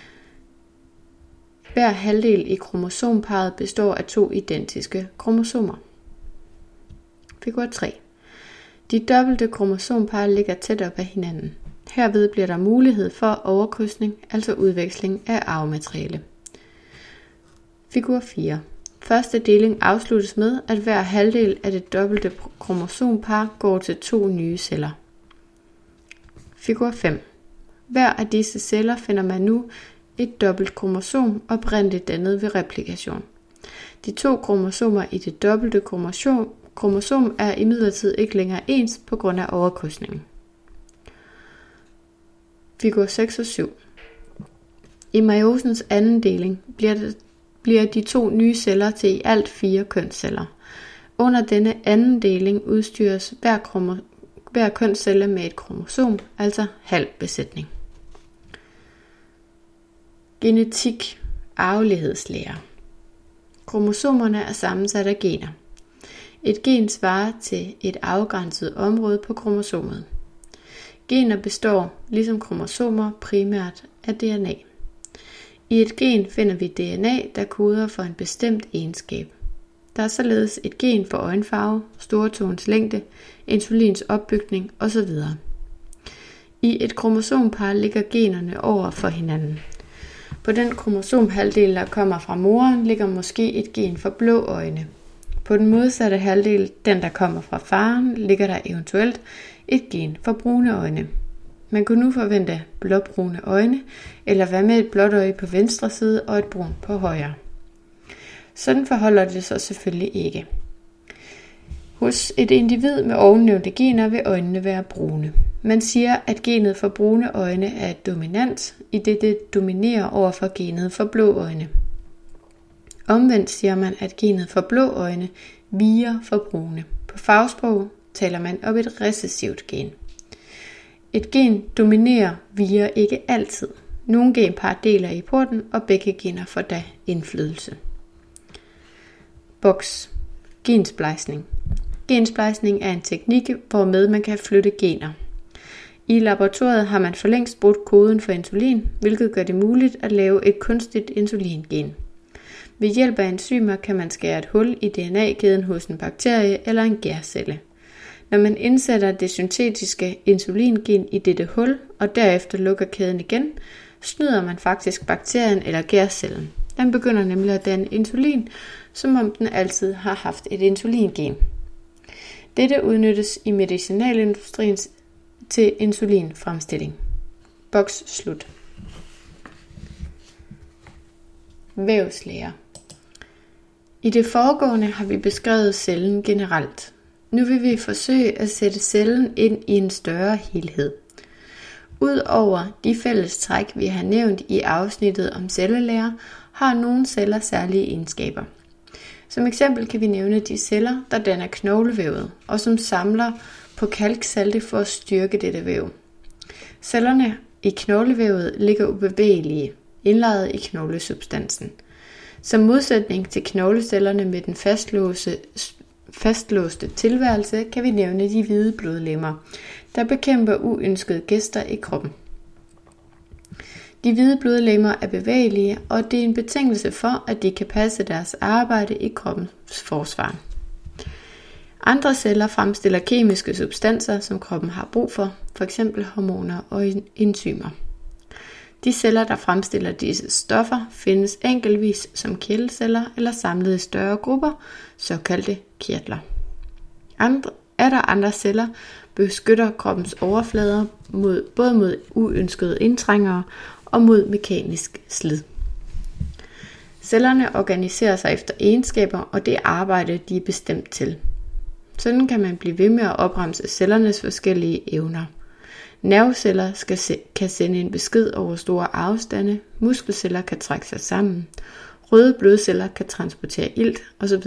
Speaker 1: Hver halvdel i kromosomparret består af to identiske kromosomer. Figur tre. De dobbelte kromosompar ligger tæt op ad hinanden. Herved bliver der mulighed for overkrydsning, altså udveksling af arvemateriale. Figur fire. Første deling afsluttes med, at hver halvdel af det dobbelte kromosompar går til to nye celler. Figur fem. Hver af disse celler finder man nu et dobbelt kromosom, oprindeligt dannet ved replikation. De to kromosomer i det dobbelte kromosom, kromosom er imidlertid ikke længere ens på grund af overkrydsningen. Figur seks og syv. I meiosens anden deling bliver, det, bliver de to nye celler til i alt fire kønsceller. Under denne anden deling udstyres hver, kromo, hver kønscelle med et kromosom, altså halv besætning. Genetik, arvelighedslære. Kromosomerne er sammensat af gener. Et gen svarer til et afgrænset område på kromosomet. Gener består, ligesom kromosomer, primært af D N A. I et gen finder vi D N A, der koder for en bestemt egenskab. Der er således et gen for øjenfarve, stortåens længde, insulins opbygning osv. I et kromosompar ligger generne over for hinanden. På den kromosomhalvdel, der kommer fra moren, ligger måske et gen for blå øjne. På den modsatte halvdel, den der kommer fra faren, ligger der eventuelt et gen for brune øjne. Man kunne nu forvente blåbrune øjne, eller hvad med et blåt øje på venstre side og et brunt på højre. Sådan forholder det sig selvfølgelig ikke. Hos et individ med ovennævnte gener vil øjnene være brune. Man siger, at genet for brune øjne er dominant, idet det dominerer over for genet for blå øjne. Omvendt siger man, at genet for blå øjne viger for brune. På fagsprog taler man om et recessivt gen. Et gen dominerer viger ikke altid. Nogle genpar deler i porten, og begge gener får da indflydelse. Boks. Gensplejsning. Gensplejsning er en teknik, hvormed man kan flytte gener. I laboratoriet har man for længst brudt koden for insulin, hvilket gør det muligt at lave et kunstigt insulingen. Ved hjælp af enzymer kan man skære et hul i D N A-kæden hos en bakterie eller en gærcelle. Når man indsætter det syntetiske insulingen i dette hul, og derefter lukker kæden igen, snyder man faktisk bakterien eller gærcellen. Den begynder nemlig at danne insulin, som om den altid har haft et insulingen. Dette udnyttes i medicinalindustrien til insulinfremstilling. Boks slut. Vævslære. I det foregående har vi beskrevet cellen generelt. Nu vil vi forsøge at sætte cellen ind i en større helhed. Udover de fælles træk, vi har nævnt i afsnittet om cellelære, har nogle celler særlige egenskaber. Som eksempel kan vi nævne de celler, der danner knoglevævet, og som samler på kalksalte for at styrke dette væv. Cellerne i knoglevævet ligger ubevægelige, indlejret i knoglesubstansen. Som modsætning til knoglecellerne med den fastlåste, fastlåste tilværelse, kan vi nævne de hvide blodlemmer, der bekæmper uønskede gæster i kroppen. De hvide blodlemmer er bevægelige, og det er en betingelse for, at de kan passe deres arbejde i kroppens forsvar. Andre celler fremstiller kemiske substanser, som kroppen har brug for, f.eks. hormoner og enzymer. De celler, der fremstiller disse stoffer, findes enkeltvis som kirtelceller eller samlet i større grupper, såkaldte kirtler. Andre, er der andre celler, beskytter kroppens overflader mod, både mod uønskede indtrængere og mod mekanisk slid. Cellerne organiserer sig efter egenskaber og det arbejde, de er bestemt til. Sådan kan man blive ved med at opremse cellernes forskellige evner. Nerveceller skal se, kan sende en besked over store afstande, muskelceller kan trække sig sammen, røde blodceller kan transportere ilt osv.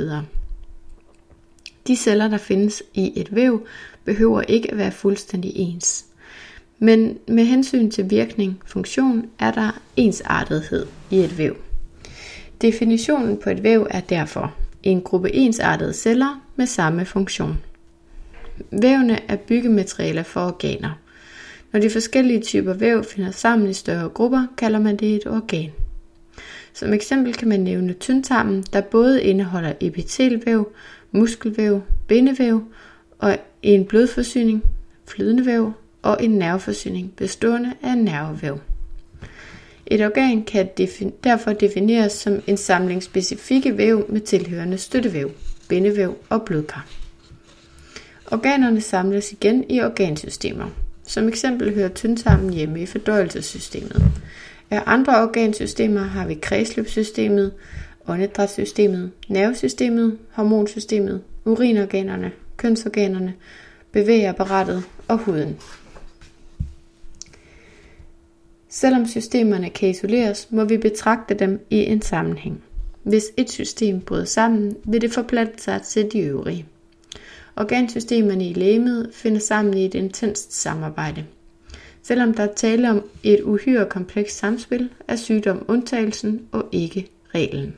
Speaker 1: De celler, der findes i et væv, behøver ikke at være fuldstændig ens. Men med hensyn til virkning, funktion, er der ensartethed i et væv. Definitionen på et væv er derfor en gruppe ensartede celler med samme funktion. Vævene er byggematerialer for organer. Når de forskellige typer væv finder sammen i større grupper, kalder man det et organ. Som eksempel kan man nævne tyndtarmen, der både indeholder epitelvæv, muskelvæv, bindevæv og en blodforsyning, flydende væv og en nerveforsyning bestående af nervevæv. Et organ kan defin- derfor defineres som en samling specifikke væv med tilhørende støttevæv, bindevæv og blodkar. Organerne samles igen i organsystemer. Som eksempel hører tyndtarmen hjemme i fordøjelsessystemet. Af andre organsystemer har vi kredsløbssystemet, åndedrætssystemet, nervesystemet, hormonsystemet, urinorganerne, kønsorganerne, bevægeapparatet og huden. Selvom systemerne kan isoleres, må vi betragte dem i en sammenhæng. Hvis et system bryder sammen, vil det forplante sig til de øvrige. Organsystemerne i legemet finder sammen i et intenst samarbejde. Selvom der er tale om et uhyre komplekst samspil, er sygdom undtagelsen og ikke reglen.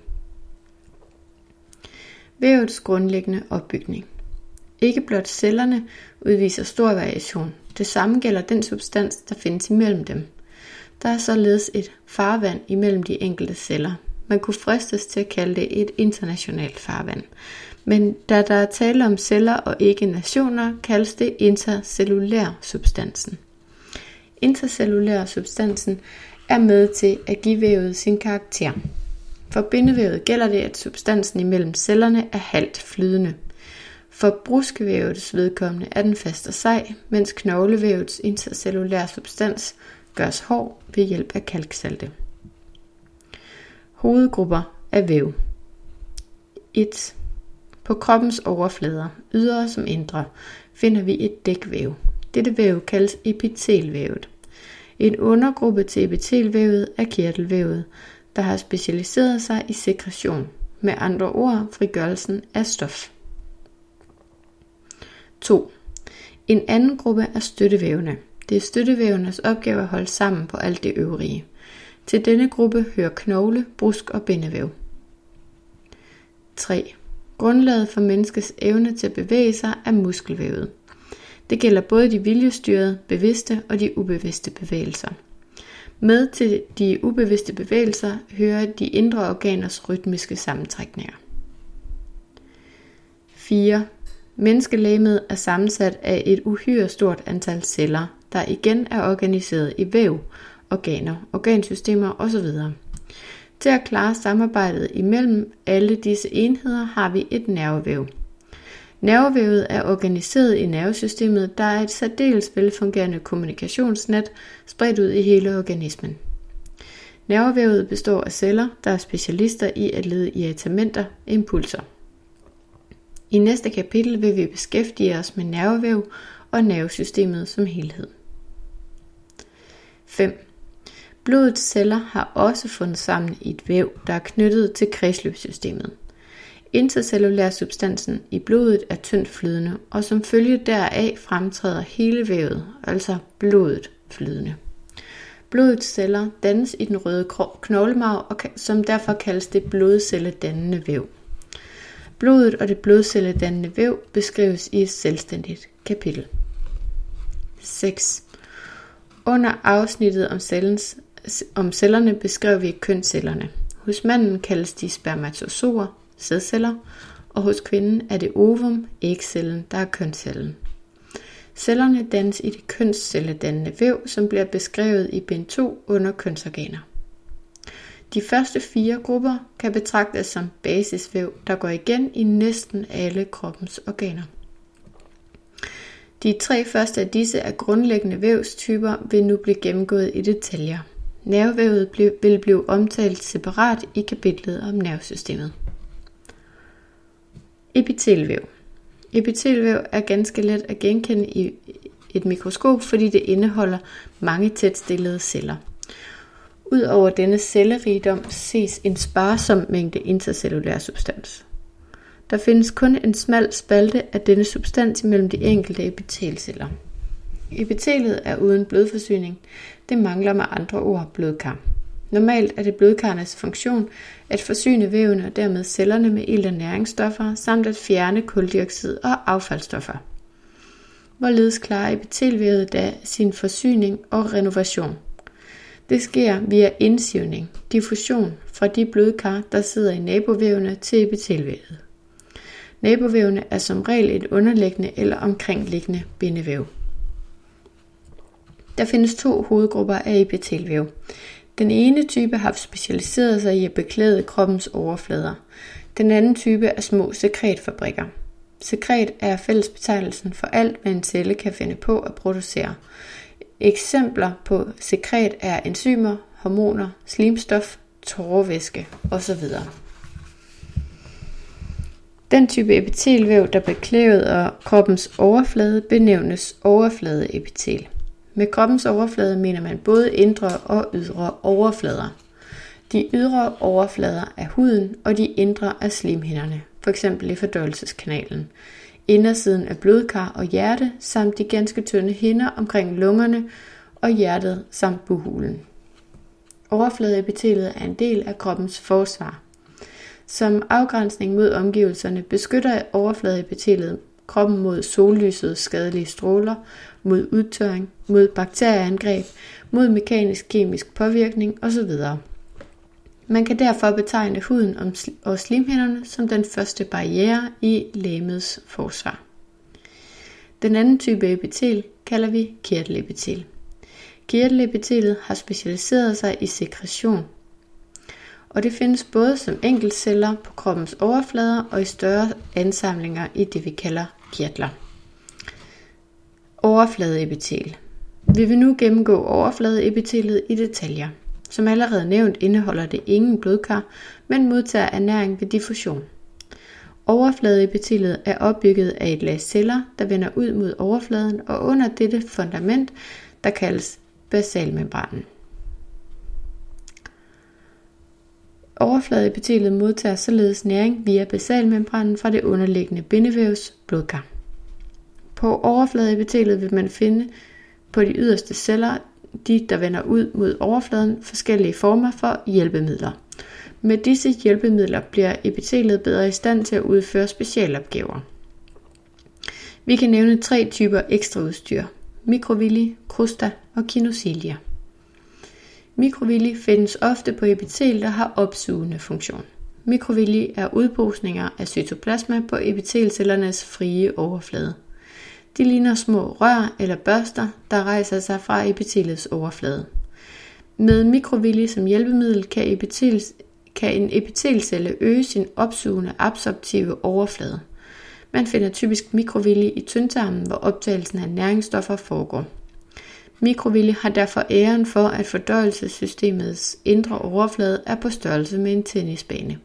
Speaker 1: Vævets grundlæggende opbygning. Ikke blot cellerne udviser stor variation. Det samme gælder den substans, der findes imellem dem. Der er således et farvand imellem de enkelte celler. Man kunne fristes til at kalde det et internationalt farvand. Men da der er tale om celler og ikke nationer, kaldes det intercellulær substansen. Intercellulær substansen er med til at give vævet sin karakter. For bindevævet gælder det, at substansen imellem cellerne er halvt flydende. For bruskevævets vedkommende er den fast og sej, mens knoglevævets intercellulære substans gøres hård ved hjælp af kalksalte. Hovedgrupper af væv. et. På kroppens overflader, ydre som indre, finder vi et dækvæv. Dette væv kaldes epitelvævet. En undergruppe til epitelvævet er kirtelvævet, der har specialiseret sig i sekretion, med andre ord frigørelsen af stof. to. En anden gruppe er støttevævene. Det er støttevævenes opgave at holde sammen på alt det øvrige. Til denne gruppe hører knogle, brusk og bindevæv. tre. Grundlaget for menneskets evne til at bevæge sig er muskelvævet. Det gælder både de viljestyrede, bevidste og de ubevidste bevægelser. Med til de ubevidste bevægelser hører de indre organers rytmiske sammentrækninger. fire. Menneskelægemet er sammensat af et uhyre stort antal celler, der igen er organiseret i væv, organer, organsystemer osv. Til at klare samarbejdet imellem alle disse enheder har vi et nervevæv. Nervevævet er organiseret i nervesystemet, der er et særdeles velfungerende kommunikationsnet spredt ud i hele organismen. Nervevævet består af celler, der er specialister i at lede irritamenter, impulser. I næste kapitel vil vi beskæftige os med nervevæv og nervesystemet som helhed. fem. Blodets celler har også fundet sammen i et væv, der er knyttet til kredsløbssystemet. Intercellulær substansen i blodet er tyndt flydende, og som følge deraf fremtræder hele vævet, altså blodet, flydende. Blodets celler dannes i den røde knoglemarv, som derfor kaldes det blodcelledannende væv. Blodet og det blodcelledannende væv beskrives i et selvstændigt kapitel. seks. Under afsnittet om, cellens, om cellerne beskrev vi kønscellerne. Hos manden kaldes de spermatozoer, sædceller, og hos kvinden er det ovum, ægcellen, der er kønscellen. Cellerne dannes i det kønscelledannende væv, som bliver beskrevet i bind to under kønsorganer. De første fire grupper kan betragtes som basisvæv, der går igen i næsten alle kroppens organer. De tre første af disse er grundlæggende vævstyper vil nu blive gennemgået i detaljer. Nervevævet vil blive omtalt separat i kapitlet om nervesystemet. Epitelvæv. Epitelvæv er ganske let at genkende i et mikroskop, fordi det indeholder mange tætstillede celler. Udover denne cellerigdom ses en sparsom mængde intercellulær substans. Der findes kun en smal spalte af denne substans mellem de enkelte epitelceller. Epitelet er uden blodforsyning. Det mangler med andre ord blodkar. Normalt er det blodkarnes funktion at forsyne vævene og dermed cellerne med ilt- og næringsstoffer, samt at fjerne kuldioxid og affaldsstoffer. Hvorledes klarer epitelvævet da sin forsyning og renovation? Det sker via indsivning, diffusion fra de blodkar, der sidder i nabovævene til epitelvævet. Nabovævene er som regel et underliggende eller omkringliggende bindevæv. Der findes to hovedgrupper af epitelvæv. Den ene type har specialiseret sig i at beklæde kroppens overflader. Den anden type er små sekretfabrikker. Sekret er fællesbetegnelsen for alt, hvad en celle kan finde på at producere. Eksempler på sekret er enzymer, hormoner, slimstof, tårevæske osv. Den type epitelvæv, der beklæder kroppens overflade, benævnes overfladeepitel. Med kroppens overflade mener man både indre og ydre overflader. De ydre overflader er huden, og de indre er slimhinderne, f.eks. i fordøjelseskanalen, indersiden af blodkar og hjerte, samt de ganske tynde hinder omkring lungerne og hjertet samt buhulen. Overfladeepitelet er en del af kroppens forsvar. Som afgrænsning mod omgivelserne beskytter overfladeepitelet kroppen mod sollysets skadelige stråler, mod udtørring, mod bakterieangreb, mod mekanisk-kemisk påvirkning osv. Man kan derfor betegne huden og slimhinderne som den første barriere i legemets forsvar. Den anden type epitel kalder vi kirtelepitel. Kirtelepitelet har specialiseret sig i sekretion, og det findes både som enkeltceller på kroppens overflader og i større ansamlinger i det vi kalder kirtler. Overfladeepitel. Vi vil nu gennemgå overfladeepitelet i detaljer. Som allerede nævnt indeholder det ingen blodkar, men modtager ernæring ved diffusion. Overfladeepitelet er opbygget af et lag celler, der vender ud mod overfladen, og under dette fundament, der kaldes basalmembranen. Overfladeepitelet modtager således næring via basalmembranen fra det underliggende bindevævs blodkar. På overfladeepitelet vil man finde på de yderste celler, de der vender ud mod overfladen, forskellige former for hjælpemidler. Med disse hjælpemidler bliver epitelet bedre i stand til at udføre specialopgaver. Vi kan nævne tre typer ekstraudstyr: mikrovilli, krusta og kinocilia. Mikrovilli findes ofte på epitel, der har opsugende funktion. Mikrovilli er udposninger af cytoplasma på epitelcellernes frie overflade. De ligner små rør eller børster, der rejser sig fra epitelets overflade. Med mikrovilli som hjælpemiddel kan, epitel, kan en epitelcelle øge sin opsugende absorptive overflade. Man finder typisk mikrovilli i tyndtarmen, hvor optagelsen af næringsstoffer foregår. Mikrovilli har derfor æren for, at fordøjelsessystemets indre overflade er på størrelse med en tennisbane.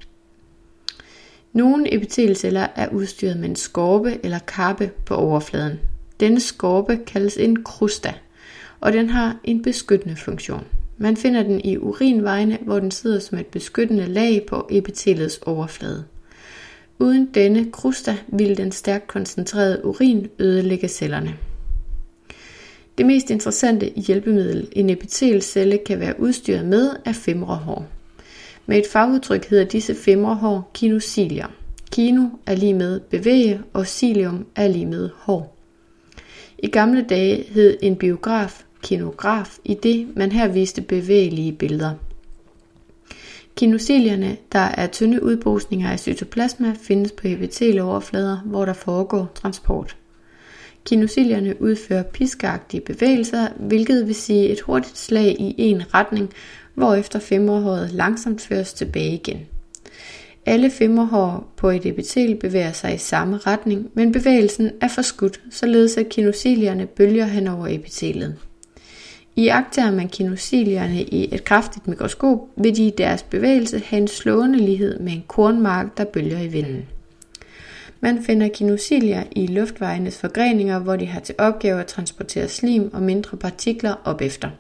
Speaker 1: Nogle epitelceller er udstyret med en skorpe eller kappe på overfladen. Denne skorpe kaldes en krusta, og den har en beskyttende funktion. Man finder den i urinvejene, hvor den sidder som et beskyttende lag på epitelets overflade. Uden denne krusta ville den stærkt koncentrerede urin ødelægge cellerne. Det mest interessante hjælpemiddel en epitelcelle kan være udstyret med er femrehår. Med et fagudtryk hedder disse femrehår kinocilier. Kino er lige med bevæge, og cilium er lige med hår. I gamle dage hed en biograf kinograf, i det man her viste bevægelige billeder. Kinocilierne, der er tynde udposninger af cytoplasma, findes på epiteloverflader, hvor der foregår transport. Kinocilierne udfører piskeagtige bevægelser, hvilket vil sige et hurtigt slag i en retning, hvorefter femrehåret langsomt føres tilbage igen. Alle femrehår på et epitel bevæger sig i samme retning, men bevægelsen er forskudt, således at kinocilierne bølger hen over epitelet. Iagttager man kinocilierne i et kraftigt mikroskop, vil de i deres bevægelse have en slående lighed med en kornmark, der bølger i vinden. Man finder kinocilier i luftvejenes forgreninger, hvor de har til opgave at transportere slim og mindre partikler op efter.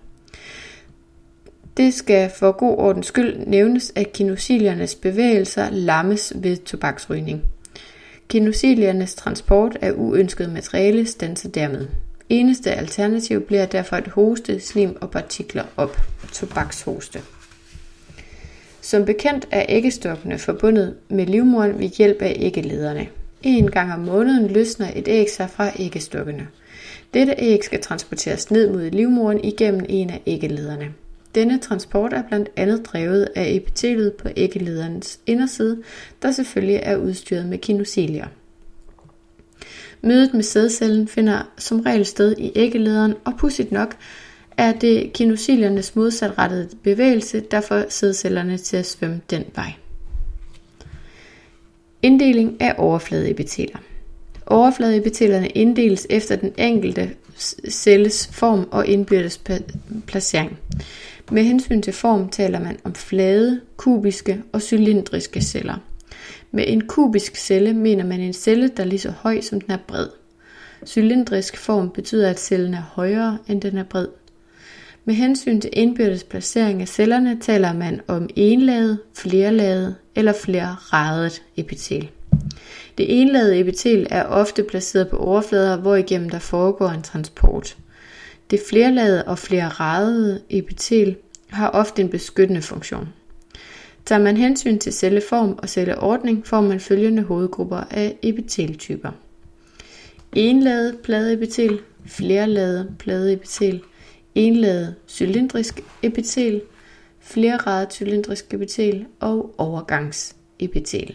Speaker 1: Det skal for god ordens skyld nævnes, at kinociliernes bevægelser lammes ved tobaksrygning. Kinociliernes transport af uønsket materiale standser dermed. Eneste alternativ bliver derfor at hoste slim og partikler op. Tobakshoste. Som bekendt er æggestokkene forbundet med livmoderen ved hjælp af æggelederne. En gang om måneden løsner et æg sig fra æggestokkene. Dette æg skal transporteres ned mod livmoderen igennem en af æggelederne. Denne transport er blandt andet drevet af epitelet på æggelederens inderside, der selvfølgelig er udstyret med kinocilier. Mødet med sædcellen finder som regel sted i æggelederen, og pudsigt nok er det kinociliernes modsatrettede bevægelse, der får sædcellerne til at svømme den vej. Inddeling af overfladeepiteler. Overfladeepitelerne inddeles efter den enkelte celles form og indbyrdes placering. Med hensyn til form taler man om flade, kubiske og cylindriske celler. Med en kubisk celle mener man en celle, der er lige så høj som den er bred. Cylindrisk form betyder, at cellen er højere end den er bred. Med hensyn til indbyrdes placering af cellerne taler man om enlaget, flerlaget eller flerradet epitel. Det enlagede epitel er ofte placeret på overflader, hvorigennem der foregår en transport. Det flerlagede og flerradede epitel har ofte en beskyttende funktion. Tager man hensyn til celleform og celleordning, får man følgende hovedgrupper af epiteltyper: enlaget pladeepitel, flerlaget pladeepitel, enlaget cylindrisk epitel, flerradet cylindrisk epitel og overgangsepitel.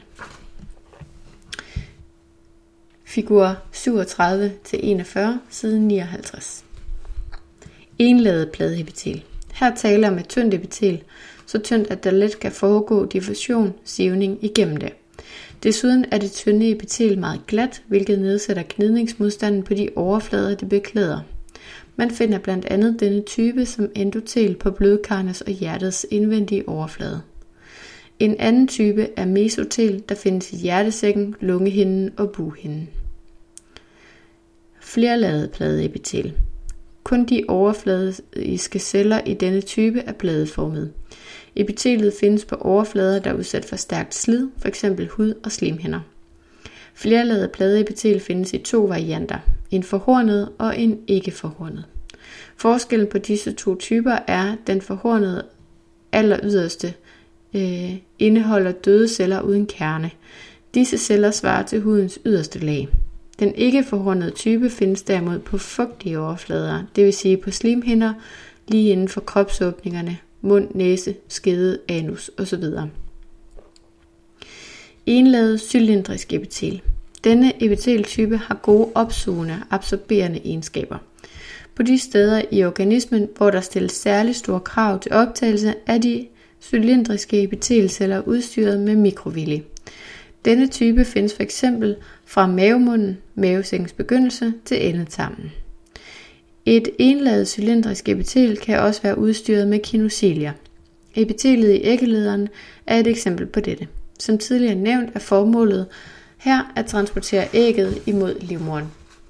Speaker 1: Figur syvogtredive til enogfyrre, side nioghalvtreds. Enlaget pladeepitel. Her taler om et tyndt epitel, så tyndt at der let kan foregå diffusion, sivning igennem det. Desuden er det tynde epitel meget glat, hvilket nedsætter gnidningsmodstanden på de overflader, det beklæder. Man finder blandt andet denne type som endotel på blødkarrens og hjertets indvendige overflade. En anden type er mesotel, der findes i hjertesækken, lungehinden og bughinden. Flerlaget pladeepitel. Kun de overfladiske celler i denne type er pladeformede. Epitelet findes på overflader, der er udsat for stærkt slid, f.eks. hud og slimhinder. Flerlaget pladeepitel findes i to varianter, en forhornet og en ikke forhornet. Forskellen på disse to typer er, at den forhornede aller yderste øh, indeholder døde celler uden kerne. Disse celler svarer til hudens yderste lag. Den ikke forhornede type findes derimod på fugtige overflader, det vil sige på slimhinder, lige inden for kropsåbningerne, mund, næse, skede, anus osv. Enlaget cylindrisk epitel. Denne epiteltype har gode opsugende, absorberende egenskaber. På de steder i organismen, hvor der stilles særlig store krav til optagelse, er de cylindriske epitelceller udstyret med mikrovilli. Denne type findes f.eks. fra mavemunden, mavesækkens begyndelse til endetarmen. Et enlaget cylindrisk epitel kan også være udstyret med kinocilier. Epitelet i æggelederen er et eksempel på dette. Som tidligere nævnt er formålet her at transportere ægget imod livmoderen.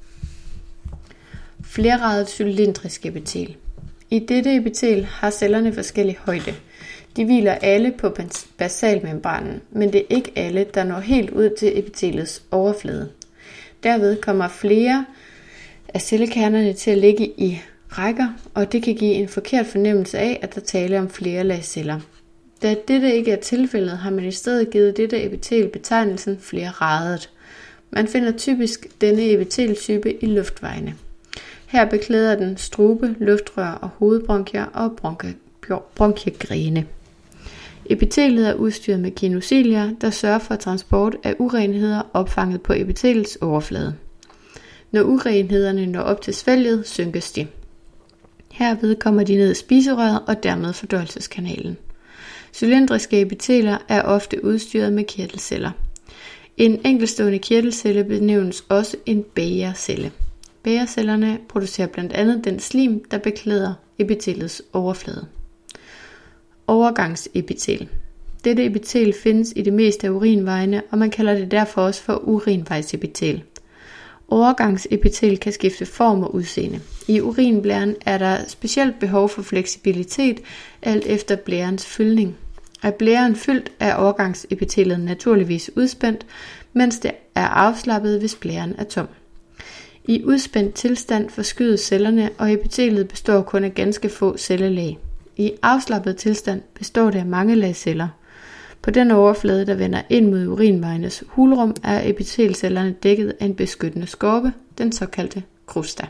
Speaker 1: Flerradet cylindrisk epitel. I dette epitel har cellerne forskellig højde. De hviler alle på basalmembranen, men det er ikke alle, der når helt ud til epitelets overflade. Derved kommer flere af cellekernerne til at ligge i rækker, og det kan give en forkert fornemmelse af, at der taler om flere lag celler. Da dette ikke er tilfældet, har man i stedet givet dette epitel betegnelsen flerradet. Man finder typisk denne epiteltype i luftvejene. Her beklæder den strube, luftrør og hovedbronkier og bronkiagrene. Epitelet er udstyret med kinocilier, der sørger for transport af urenheder opfanget på epitelets overflade. Når urenhederne når op til svælget, synkes de. Herved kommer de ned i spiserøret og dermed fordøjelseskanalen. Cylindriske epiteler er ofte udstyret med kirtelceller. En enkeltstående kirtelcelle benævnes også en bægercelle. Bægercellerne producerer blandt andet den slim, der beklæder epitelets overflade. Overgangsepitel. Dette epitel findes i det meste af urinvejene, og man kalder det derfor også for urinvejsepitel. Overgangsepitel kan skifte form og udseende. I urinblæren er der specielt behov for fleksibilitet, alt efter blærens fyldning. Er blæren fyldt, er overgangsepitelet naturligvis udspændt, mens det er afslappet, hvis blæren er tom. I udspændt tilstand forskydes cellerne, og epitelet består kun af ganske få cellelag. I afslappet tilstand består det af mange lag celler. På den overflade, der vender ind mod urinvejenes hulrum, er epitelcellerne dækket af en beskyttende skorpe, den såkaldte krusta.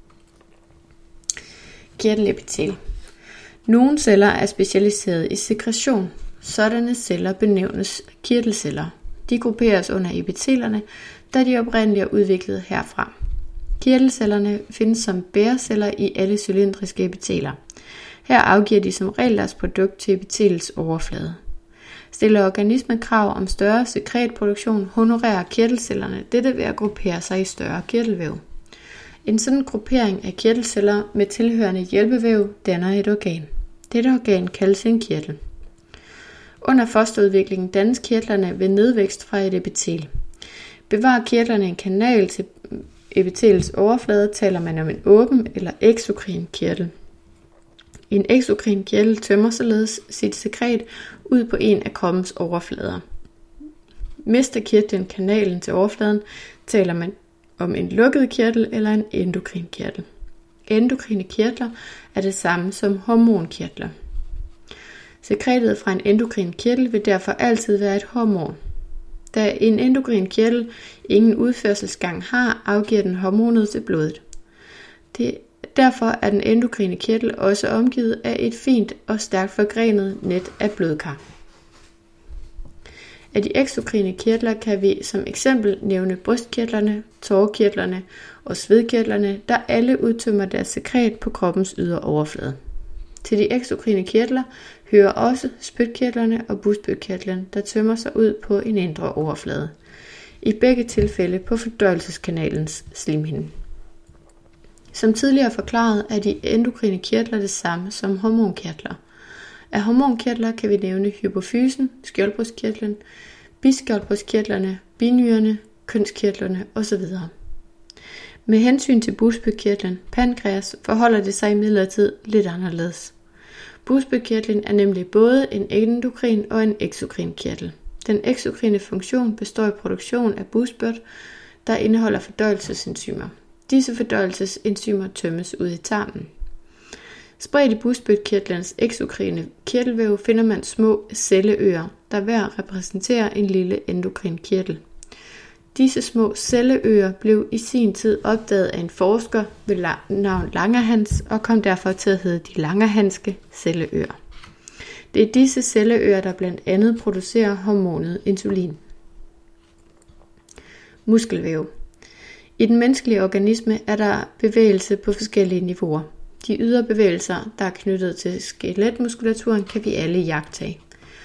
Speaker 1: Kirtelepitel. Nogle celler er specialiseret i sekretion. Sådanne celler benævnes kirtelceller. De grupperes under epitelerne, da de oprindeligt er udviklet herfra. Kirtelcellerne findes som bæreceller i alle cylindriske epiteler. Her afgiver de som regel deres produkt til epitelets overflade. Stiller organismen krav om større sekretproduktion, honorerer kirtelcellerne dette ved at gruppere sig i større kirtelvæv. En sådan gruppering af kirtelceller med tilhørende hjælpevæv danner et organ. Dette organ kaldes en kirtel. Under fosterudviklingen dannes kirtlerne ved nedvækst fra et epitel. Bevarer kirtlerne en kanal til epitelets overflade, taler man om en åben eller eksokrin kirtel. En eksokrin kirtel tømmer således sit sekret ud på en af kroppens overflader. Mister kirtlen kanalen til overfladen, taler man om en lukket kirtel eller en endokrin kirtel. Endokrine kirtler er det samme som hormonkirtler. Sekretet fra en endokrin kirtel vil derfor altid være et hormon. Da en endokrin kirtel ingen udførselsgang har, afgiver den hormonet til blodet. Det Derfor er den endokrine kirtel også omgivet af et fint og stærkt forgrenet net af blodkar. Af de eksokrine kirtler kan vi som eksempel nævne brystkirtlerne, tårekirtlerne og svedkirtlerne, der alle udtømmer deres sekret på kroppens ydre overflade. Til de eksokrine kirtler hører også spytkirtlerne og bugspytkirtlen, der tømmer sig ud på en indre overflade. I begge tilfælde på fordøjelseskanalens slimhinde. Som tidligere forklaret er de endokrine kirtler det samme som hormonkirtler. Af hormonkirtler kan vi nævne hypofysen, skjoldbruskkirtlen, biskjoldbruskkirtlerne, binyrerne, kønskirtlerne osv. Med hensyn til bugspytkirtlen, pankreas, forholder det sig imidlertid lidt anderledes. Bugspytkirtlen er nemlig både en endokrin og en eksokrin kirtel. Den eksokrine funktion består i produktion af bugspyt, der indeholder fordøjelsesenzymer. Disse fordøjelsesenzymer tømmes ud i tarmen. Spredt i bugspytkirtlens eksokrine kirtelvæv finder man små celleøer, der hver repræsenterer en lille endokrin kirtel. Disse små celleøer blev i sin tid opdaget af en forsker ved navn Langerhans og kom derfor til at hedde de Langerhanske celleøer. Det er disse celleøer, der blandt andet producerer hormonet insulin. Muskelvæv. I den menneskelige organisme er der bevægelse på forskellige niveauer. De ydre bevægelser, der er knyttet til skeletmuskulaturen, kan vi alle iagttage.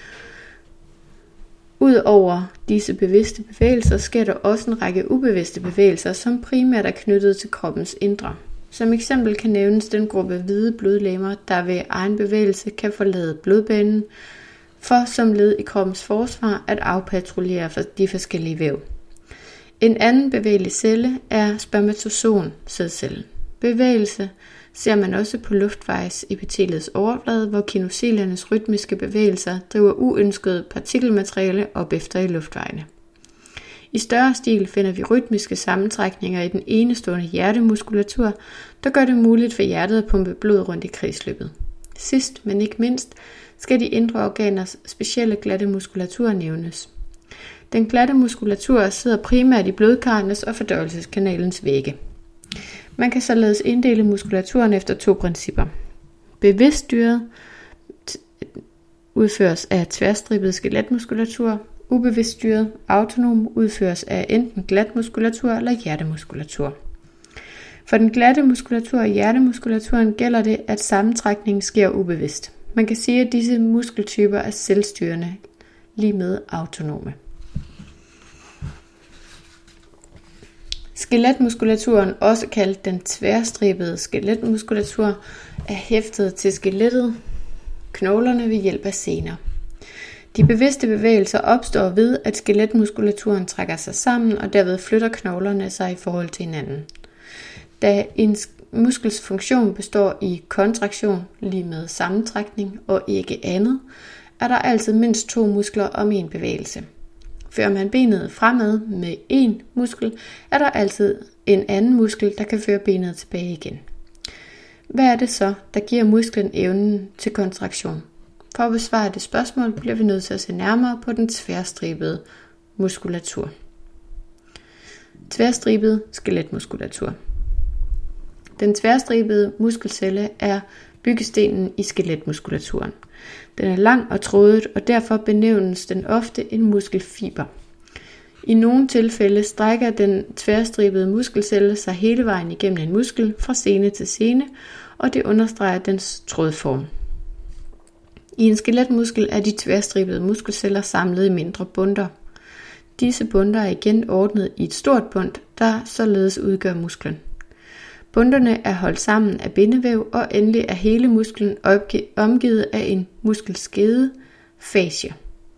Speaker 1: Udover disse bevidste bevægelser sker der også en række ubevidste bevægelser, som primært er knyttet til kroppens indre. Som eksempel kan nævnes den gruppe hvide blodlegemer, der ved egen bevægelse kan forlade blodbanen, for som led i kroppens forsvar at afpatruljere de forskellige væv. En anden bevægelig celle er spermatozoon sædcellen. Bevægelse ser man også på luftvejsepitelets overflade, hvor kinocelliernes rytmiske bevægelser driver uønsket partikelmateriale op efter i luftvejene. I større stil finder vi rytmiske sammentrækninger i den enestående hjertemuskulatur, der gør det muligt for hjertet at pumpe blod rundt i kredsløbet. Sidst, men ikke mindst, skal de indre organers specielle glatte muskulatur nævnes. Den glatte muskulatur sidder primært i blodkarrenes og fordøjelseskanalens vægge. Man kan således inddele muskulaturen efter to principper. Bevidst styret udføres af tværstribet skeletmuskulatur. Ubevidst styret autonom udføres af enten glatmuskulatur eller hjertemuskulatur. For den glatte muskulatur og hjertemuskulaturen gælder det, at sammentrækningen sker ubevidst. Man kan sige, at disse muskeltyper er selvstyrende, lige med autonome. Skeletmuskulaturen, også kaldt den tværstribede skeletmuskulatur, er hæftet til skelettet, knoglerne ved hjælp af sener. De bevidste bevægelser opstår ved, at skeletmuskulaturen trækker sig sammen, og derved flytter knoglerne sig i forhold til hinanden. Da en muskels funktion består i kontraktion, lige med sammentrækning og ikke andet, er der altid mindst to muskler om en bevægelse. Fører man benet fremad med en muskel, er der altid en anden muskel, der kan føre benet tilbage igen. Hvad er det så, der giver musklen evnen til kontraktion? For at besvare det spørgsmål, bliver vi nødt til at se nærmere på den tværstribede muskulatur. Tværstribet skeletmuskulatur. Den tværstribede muskelcelle er byggestenen i skeletmuskulaturen. Den er lang og trådet, og derfor benævnes den ofte en muskelfiber. I nogle tilfælde strækker den tværstribede muskelcelle sig hele vejen igennem en muskel fra sene til sene, og det understreger dens trådform. I en skeletmuskel er de tværstribede muskelceller samlet i mindre bundter. Disse bundter er igen ordnet i et stort bund, der således udgør musklen. Bundterne er holdt sammen af bindevæv, og endelig er hele musklen omgivet af en muskelskede, fascia.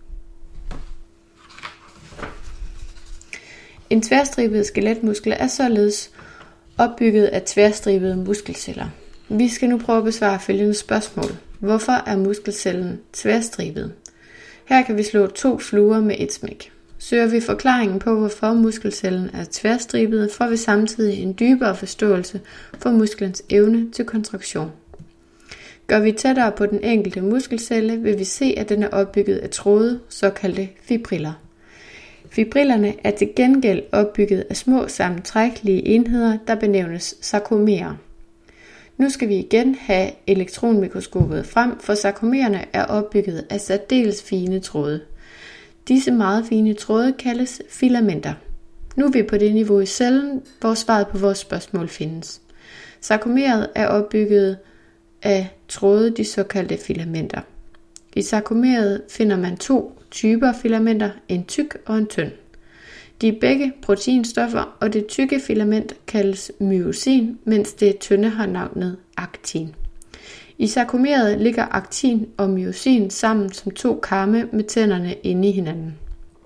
Speaker 1: En tværstribet skeletmuskel er således opbygget af tværstribede muskelceller. Vi skal nu prøve at besvare følgende spørgsmål. Hvorfor er muskelcellen tværstribet? Her kan vi slå to fluer med et smæk. Søger vi forklaringen på, hvorfor muskelcellen er tværstribet, får vi samtidig en dybere forståelse for musklens evne til kontraktion. Går vi tættere på den enkelte muskelcelle, vil vi se, at den er opbygget af tråde, såkaldte fibriller. Fibrillerne er til gengæld opbygget af små sammentrækkelige enheder, der benævnes sarkomerer. Nu skal vi igen have elektronmikroskopet frem, for sarkomererne er opbygget af særdeles fine tråde. Disse meget fine tråde kaldes filamenter. Nu er vi på det niveau i cellen, hvor svaret på vores spørgsmål findes. Sarkomeret er opbygget af tråde, de såkaldte filamenter. I sarkomeret finder man to typer af filamenter, en tyk og en tynd. De er begge proteinstoffer, og det tykke filament kaldes myosin, mens det tynde har navnet aktin. I sarkomeret ligger aktin og myosin sammen som to kamme med tænderne inde i hinanden.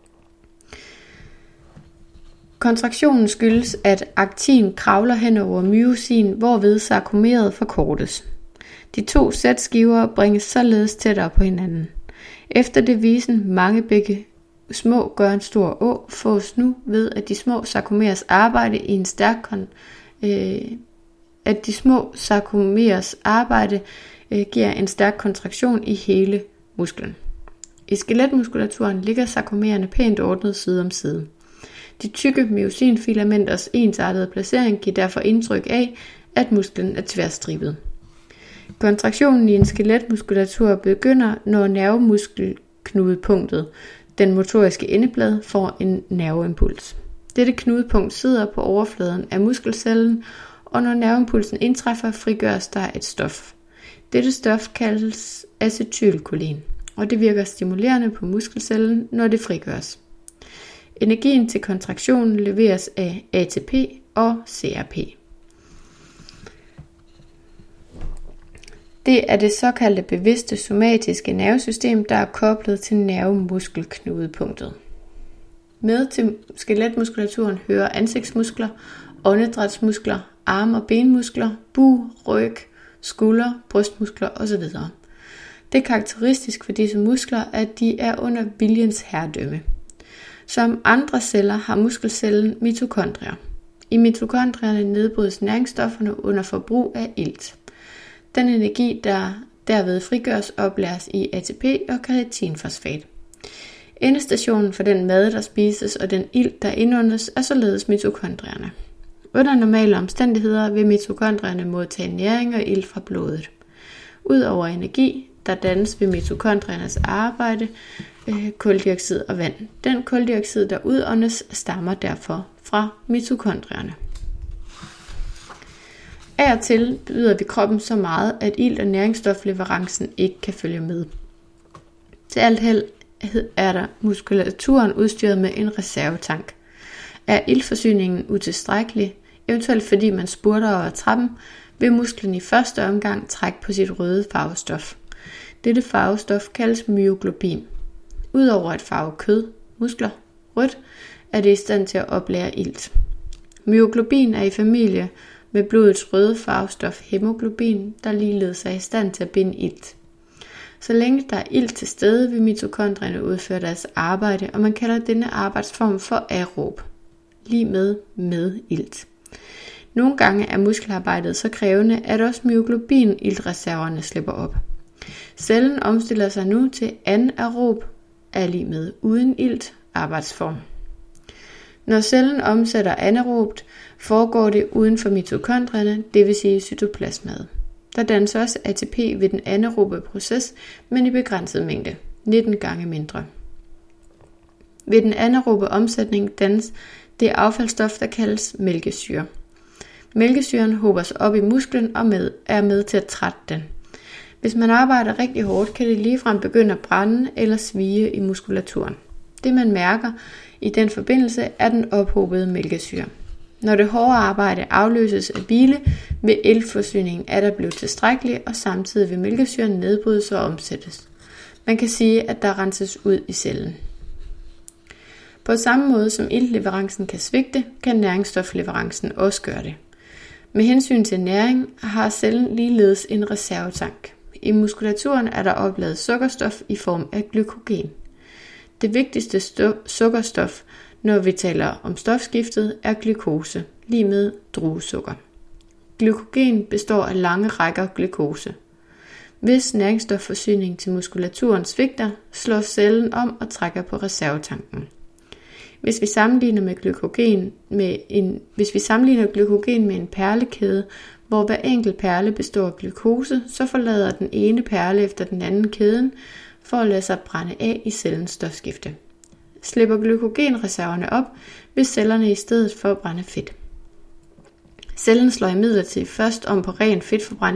Speaker 1: Kontraktionen skyldes, at aktin kravler hen over myosin, hvorved sarkomeret forkortes. De to sætskiver bringes således tættere på hinanden. Efter devisen mange begge små gør en stor å, fås nu ved, at de små sarkomerers arbejde i en stærk kon- øh, at de små sarkomerers arbejde øh, giver en stærk kontraktion i hele musklen. I skeletmuskulaturen ligger sarkomererne pænt ordnet side om side. De tykke myosinfilamenters ensartede placering giver derfor indtryk af, at musklen er tværstribet. Kontraktionen i en skeletmuskulatur begynder, når nervemuskelknudepunktet, den motoriske endeblad, får en nerveimpuls. Dette knudepunkt sidder på overfladen af muskelcellen, og når nerveimpulsen indtræffer, frigøres der et stof. Dette stof kaldes acetylkolin, og det virker stimulerende på muskelcellen, når det frigøres. Energien til kontraktionen leveres af A T P og C R P. Det er det såkaldte bevidste somatiske nervesystem, der er koblet til nervemuskelknudepunktet. Med til skeletmuskulaturen hører ansigtsmuskler, åndedrætsmuskler, arm- og benmuskler, bug, ryg, skulder, brystmuskler osv. Det er karakteristisk for disse muskler, at de er under viljens herredømme. Som andre celler har muskelcellen mitokondrier. I mitokondrierne nedbrydes næringsstofferne under forbrug af ilt. Den energi, der derved frigøres, oplæres i A T P og kreatinfosfat. Endestationen for den mad, der spises, og den ilt, der indåndes, er således mitokondrierne. Under normale omstændigheder vil mitokondrierne modtage næring og ilt fra blodet. Udover energi, der dannes ved mitokondriernes arbejde, øh, kuldioxid og vand. Den kuldioxid, der udåndes, stammer derfor fra mitokondrierne. Af og til byder vi kroppen så meget, at ilt- og næringsstofleverancen ikke kan følge med. Til alt held er der muskulaturen udstyret med en reservetank. Er iltforsyningen utilstrækkelig, eventuelt fordi man spurter over trappen, vil musklen i første omgang trække på sit røde farvestof. Dette farvestof kaldes myoglobin. Udover at farve kød, muskler, rødt, er det i stand til at oplære ilt. Myoglobin er i familie med blodets røde farvestof hemoglobin, der ligeledes er i stand til at binde ilt. Så længe der er ilt til stede, vil mitokondrierne udføre deres arbejde, og man kalder denne arbejdsform for aerob, lige med med ilt. Nogle gange er muskelarbejdet så krævende, at også myoglobin-iltreserverne slipper op. Cellen omstiller sig nu til anaerob, er lige med uden ilt, arbejdsform. Når cellen omsætter anaerobt, foregår det uden for mitokondrierne, det vil sige cytoplasmaet. Der dannes også A T P ved den anaerobe proces, men i begrænset mængde, nitten gange mindre. Ved den anaerobe omsætning dannes det affaldsstof, der kaldes mælkesyre. Mælkesyren hober sig op i musklen og med, er med til at trætte den. Hvis man arbejder rigtig hårdt, kan det ligefrem begynde at brænde eller svie i muskulaturen. Det man mærker i den forbindelse er den ophobede mælkesyre. Når det hårde arbejde afløses af hvile, vil iltforsyningen atter blive tilstrækkelig, og samtidig vil mælkesyren nedbrydes og omsættes. Man kan sige, at der renses ud i cellen. På samme måde som iltleverancen kan svigte, kan næringsstofleverancen også gøre det. Med hensyn til næring har cellen ligeledes en reservetank. I muskulaturen er der opladet sukkerstof i form af glykogen. Det vigtigste sto- sukkerstof, når vi taler om stofskiftet, er glukose, lige med druesukker. Glykogen består af lange rækker glukose. Hvis næringsstofforsyningen til muskulaturen svigter, slår cellen om og trækker på reservetanken. Hvis vi sammenligner med glykogen med en, hvis vi sammenligner glykogen med en perlekæde, hvor hver enkelt perle består af glukose, så forlader den ene perle efter den anden kæden for at lade sig brænde af i cellens stofskifte. Slipper glykogenreserverne op, vil cellerne i stedet for at brænde fedt. Cellen slår imidlertid først om på ren fedtforbrænding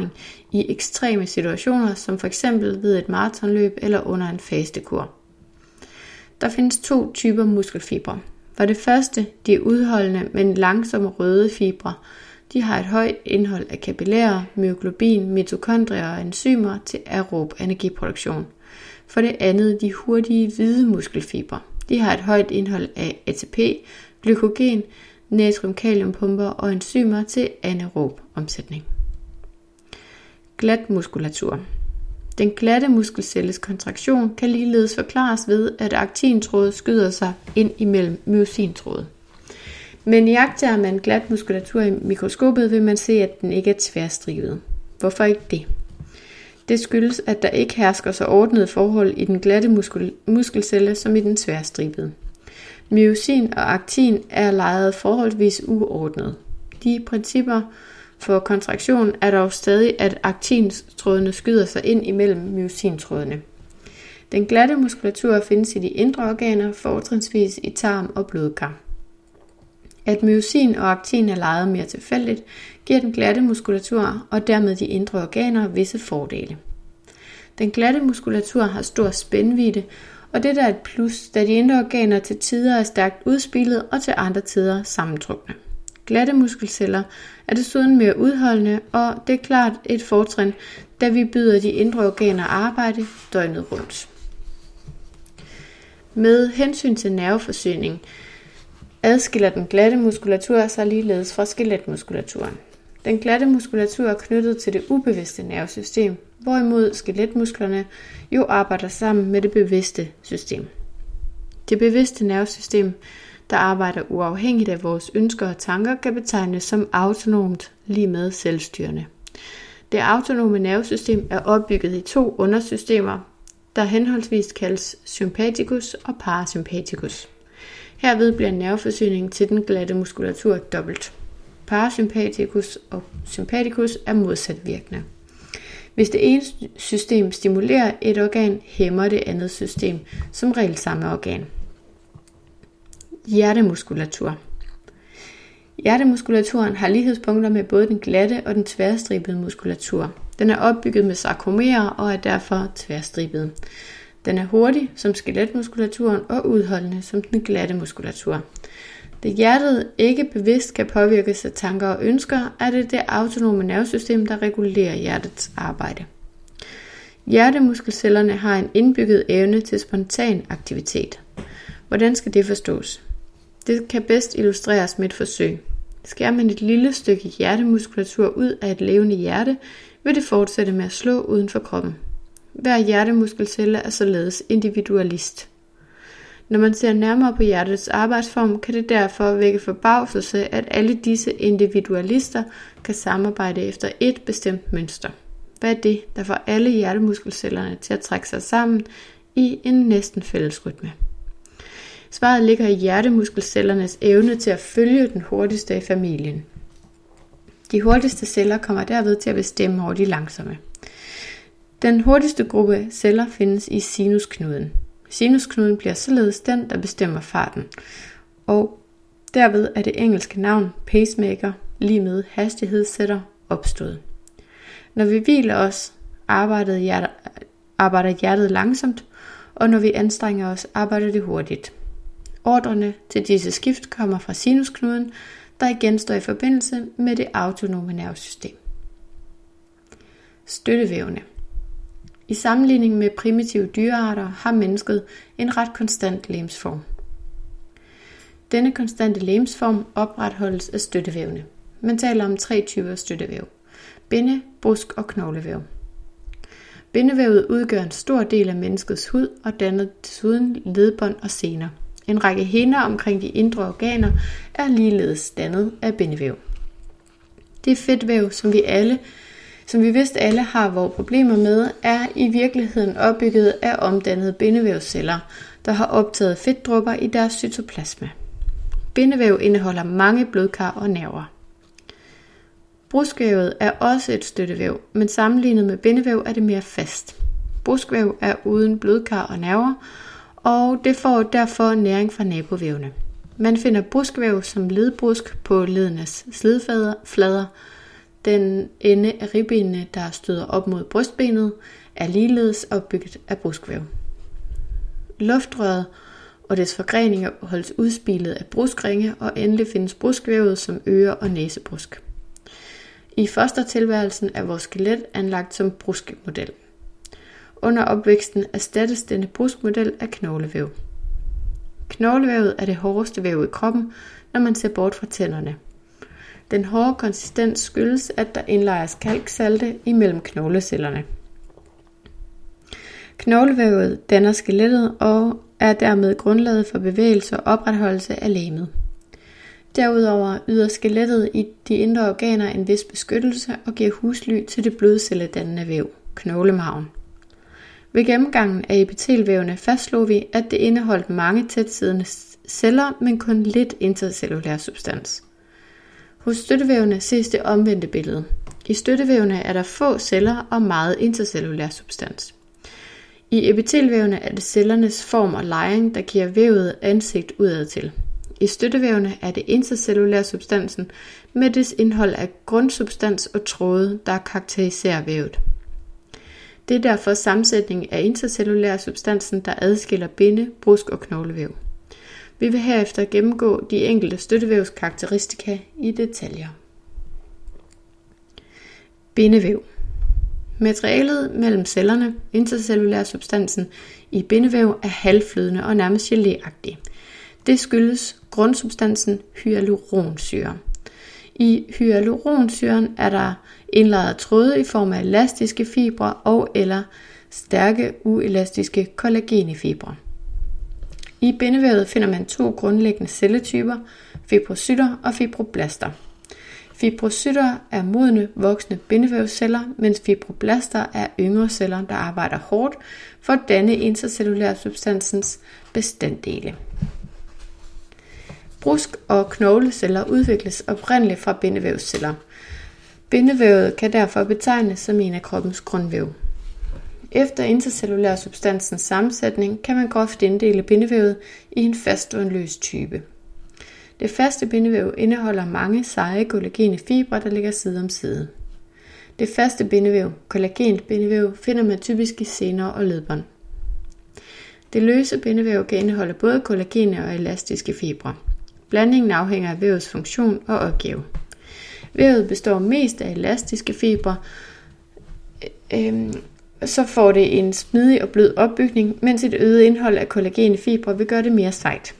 Speaker 1: i ekstreme situationer, som f.eks. ved et maratonløb eller under en fastekur. Der findes to typer muskelfibre. For det første, de er udholdende, men langsomme røde fibre. De har et højt indhold af kapillærer, myoglobin, mitokondrier og enzymer til aerob energiproduktion. For det andet, de hurtige hvide muskelfibre. De har et højt indhold af A T P, glykogen, natrium-kaliumpumper og enzymer til anaerob omsætning. Glat muskulatur. Den glatte muskelcelles kontraktion kan ligeledes forklares ved, at aktintrådet skyder sig ind imellem myosintrådet. Men iagttager man glat muskulatur i mikroskopet, vil man se, at den ikke er tværstribet. Hvorfor ikke det? Det skyldes, at der ikke hersker så ordnede forhold i den glatte muskel- muskelcelle som i den tværstribede. Myosin og aktin er lejet forholdsvis uordnet. De principper for kontraktion er dog stadig, at aktintrådene skyder sig ind imellem myosintrådene. Den glatte muskulatur findes i de indre organer, fortrinsvis i tarm og blodkar. At myosin og aktin er lejet mere tilfældigt, giver den glatte muskulatur og dermed de indre organer visse fordele. Den glatte muskulatur har stor spændvidde, og det er et plus, da de indre organer til tider er stærkt udspillet og til andre tider sammentrukne. Glatte muskelceller er desuden mere udholdende, og det er klart et fortrin, da vi byder de indre organer arbejde døgnet rundt. Med hensyn til nerveforsyning adskiller den glatte muskulatur sig ligeledes fra skeletmuskulaturen. Den glatte muskulatur er knyttet til det ubevidste nervesystem, hvorimod skeletmusklerne jo arbejder sammen med det bevidste system. Det bevidste nervesystem, der arbejder uafhængigt af vores ønsker og tanker, kan betegnes som autonomt lige med selvstyrende. Det autonome nervesystem er opbygget i to undersystemer, der henholdsvis kaldes sympaticus og parasympaticus. Herved bliver nerveforsyningen til den glatte muskulatur dobbelt. Parasympaticus og sympaticus er modsatvirkende. Hvis det ene system stimulerer et organ, hæmmer det andet system, som regel samme organ. Hjertemuskulatur. Hjertemuskulaturen har lighedspunkter med både den glatte og den tværstribede muskulatur. Den er opbygget med sarkomerer og er derfor tværstribet. Den er hurtig som skeletmuskulaturen og udholdende som den glatte muskulatur. Da hjertet ikke bevidst kan påvirkes af tanker og ønsker, er det det autonome nervesystem, der regulerer hjertets arbejde. Hjertemuskelcellerne har en indbygget evne til spontan aktivitet. Hvordan skal det forstås? Det kan bedst illustreres med et forsøg. Skærer man et lille stykke hjertemuskulatur ud af et levende hjerte, vil det fortsætte med at slå uden for kroppen. Hver hjertemuskelcelle er således individualist. Når man ser nærmere på hjertets arbejdsform, kan det derfor vække forbavselse, at alle disse individualister kan samarbejde efter et bestemt mønster. Hvad er det, der får alle hjertemuskelcellerne til at trække sig sammen i en næsten fælles rytme? Svaret ligger i hjertemuskelcellernes evne til at følge den hurtigste i familien. De hurtigste celler kommer derved til at bestemme over de langsomme. Den hurtigste gruppe celler findes i sinusknuden. Sinusknuden bliver således den, der bestemmer farten, og derved er det engelske navn pacemaker lige med hastighedssætter opstået. Når vi hviler os, arbejder hjertet, arbejder hjertet langsomt, og når vi anstrenger os, arbejder det hurtigt. Ordrene til disse skift kommer fra sinusknuden, der igen står i forbindelse med det autonome nervesystem. Støttevævne. I sammenligning med primitive dyrearter har mennesket en ret konstant legemsform. Denne konstante legemsform opretholdes af støttevævne. Man taler om tre typer støttevæv: binde-, brusk- og knoglevæv. Bindevævet udgør en stor del af menneskets hud og danner desuden ledbånd og sener. En række hinder omkring de indre organer er ligeledes dannet af bindevæv. Det fedtvæv, som vi alle Som vi vist alle har vores problemer med, er i virkeligheden opbygget af omdannede bindevævsceller, der har optaget fedtdråber i deres cytoplasma. Bindevæv indeholder mange blodkar og nerver. Bruskvævet er også et støttevæv, men sammenlignet med bindevæv er det mere fast. Bruskvæv er uden blodkar og nerver, og det får derfor næring fra nabovævene. Man finder bruskvæv som ledbrusk på ledenes slidflader. Den ende af ribbenene, der støder op mod brystbenet, er ligeledes opbygget af bruskvæv. Luftrøret og dets forgreninger holdes udspilet af bruskringe, og endelig findes bruskvævet som øre- og næsebrusk. I fostertilværelsen er vores skelet anlagt som bruskmodel. Under opvæksten erstattes denne bruskmodel af knoglevæv. Knoglevævet er det hårdeste væv i kroppen, når man ser bort fra tænderne. Den hårde konsistens skyldes, at der indlejres kalksalte imellem knoglecellerne. Knoglevævet danner skelettet og er dermed grundlaget for bevægelse og opretholdelse af legemet. Derudover yder skelettet i de indre organer en vis beskyttelse og giver husly til det blodcelledannende væv, knoglemarven. Ved gennemgangen af epitelvævene fastslog vi, at det indeholdt mange tætsiddende celler, men kun lidt intercellulær substans. Hos støttevævene ses det omvendte billede. I støttevævene er der få celler og meget intercellulær substans. I epitelvævene er det cellernes form og lejring, der giver vævet ansigt udadtil. I støttevævene er det intercellulær substansen med dets indhold af grundsubstans og tråde, der karakteriserer vævet. Det er derfor sammensætningen af intercellulær substansen, der adskiller binde, brusk og knoglevæv. Vi vil herefter gennemgå de enkelte støttevævs karakteristika i detaljer. Bindevæv. Materialet mellem cellerne, intercellulær substansen, i bindevæv er halvflydende og nærmest geléagtig. Det skyldes grundsubstansen hyaluronsyre. I hyaluronsyren er der indlejret tråde i form af elastiske fibre og eller stærke uelastiske kollagenfibre. I bindevævet finder man to grundlæggende celletyper, fibrocytter og fibroblaster. Fibrocytter er modne, voksne bindevævsceller, mens fibroblaster er yngre celler, der arbejder hårdt for at danne intercellulær substansens bestanddele. Brusk- og knogleceller udvikles oprindeligt fra bindevævsceller. Bindevævet kan derfor betegnes som en af kroppens grundvæv. Efter intercellulær substansens sammensætning kan man groft inddele bindevævet i en fast og en løs type. Det faste bindevæv indeholder mange seje kollagene fibre, der ligger side om side. Det faste bindevæv, kollagent bindevæv, finder man typisk i sener og ledbånd. Det løse bindevæv kan indeholde både kollagene og elastiske fibre. Blandingen afhænger af vævets funktion og opgave. Vævet består mest af elastiske fibre, øhm, så får det en smidig og blød opbygning, mens et øget indhold af kollagene fibre vil gøre det mere sejt.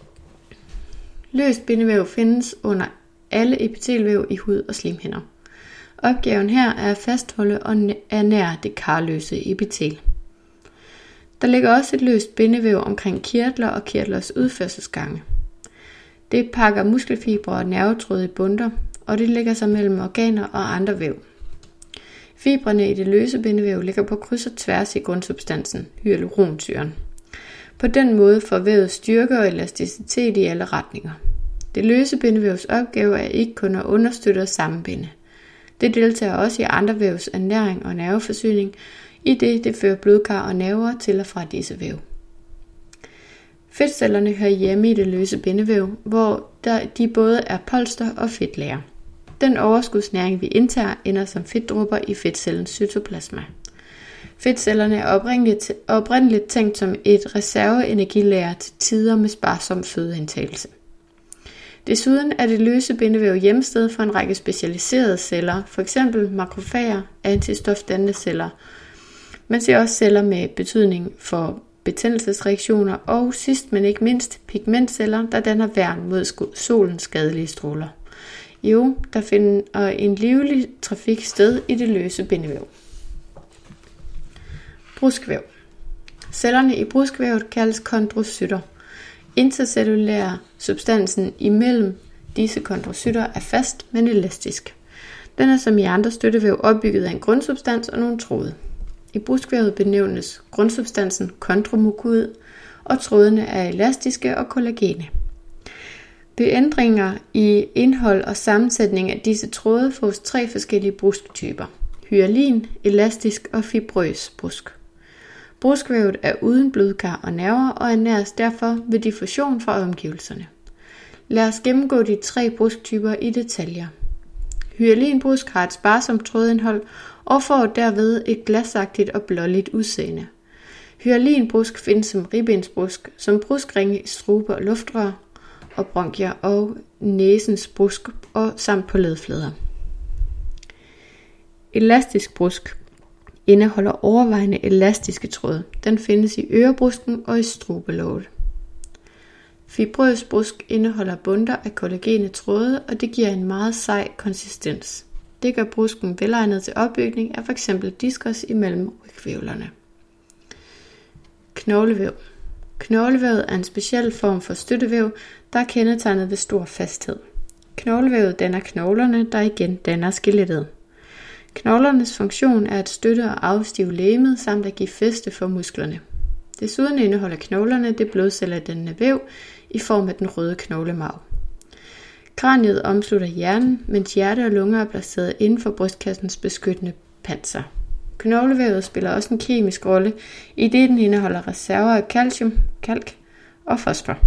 Speaker 1: Løst bindevæv findes under alle epitelvæv i hud og slimhinder. Opgaven her er at fastholde og ernære det karløse epitel. Der ligger også et løst bindevæv omkring kirtler og kirtlers udførselsgange. Det pakker muskelfibre og nervetråde i bundter, og det ligger sig mellem organer og andre væv. Fibrene i det løse bindevæv ligger på kryds og tværs i grundsubstansen, hyaluronsyren. På den måde får vævet styrke og elasticitet i alle retninger. Det løse bindevævs opgave er ikke kun at understøtte og sammenbinde. Det deltager også i andre vævs ernæring og nerveforsyning, i det det fører blodkar og nerver til og fra disse væv. Fedtcellerne hører hjemme i det løse bindevæv, hvor der de både er polster og fedtlager. Den overskudsnæring vi indtager ender som fedtdråber i fedtcellens cytoplasma. Fedtcellerne er oprindeligt, oprindeligt tænkt som et reserveenergilager til tider med sparsom fødeindtagelse. Desuden er det løse bindevæv hjemsted for en række specialiserede celler, f.eks. makrofager, antistofdannende celler. Man ser også celler med betydning for betændelsesreaktioner og sidst men ikke mindst pigmentceller, der danner værn mod solens skadelige stråler. Jo, der finder en livlig trafik sted i det løse bindevæv. Bruskvæv. Cellerne i bruskvævet kaldes kondrocytter. Intercellulær substansen imellem disse kondrocytter er fast, men elastisk. Den er som i andre støttevæv opbygget af en grundsubstans og nogle tråde. I bruskvævet benævnes grundsubstansen kondromukoid, og trådene er elastiske og kollagene. Ved ændringer i indhold og sammensætning af disse tråde fås tre forskellige brusktyper: hyalin, elastisk og fibrøs brusk. Bruskvævet er uden blodkar og nerver og ernæres derfor ved diffusion fra omgivelserne. Lad os gennemgå de tre brusktyper i detaljer. Hyalinbrusk har et sparsomt trådindhold og får derved et glasagtigt og blåligt udseende. Hyalinbrusk findes som ribbensbrusk, som bruskringe i struber og luftrør og bronkier og næsens brusk og samt på ledflader. Elastisk brusk indeholder overvejende elastiske tråde. Den findes i ørebrusken og i strubelåget. Fibrøs brusk indeholder bundter af kollagene tråde, og det giver en meget sej konsistens. Det gør brusken velegnet til opbygning af f.eks. diskus imellem rygvævlerne. Knoglevæv. Knoglevævet er en speciel form for støttevæv, der er kendetegnet ved stor fasthed. Knoglevævet danner knoglerne, der igen danner skelettet. Knoglernes funktion er at støtte og afstive legemet samt at give fæste for musklerne. Desuden indeholder knoglerne det blodcelledannende væv i form af den røde knoglemarv. Kraniet omslutter hjernen, mens hjerte og lunger er placeret inden for brystkassens beskyttende panser. Knoglevævet spiller også en kemisk rolle, idet den indeholder reserver af calcium, kalk og fosfor.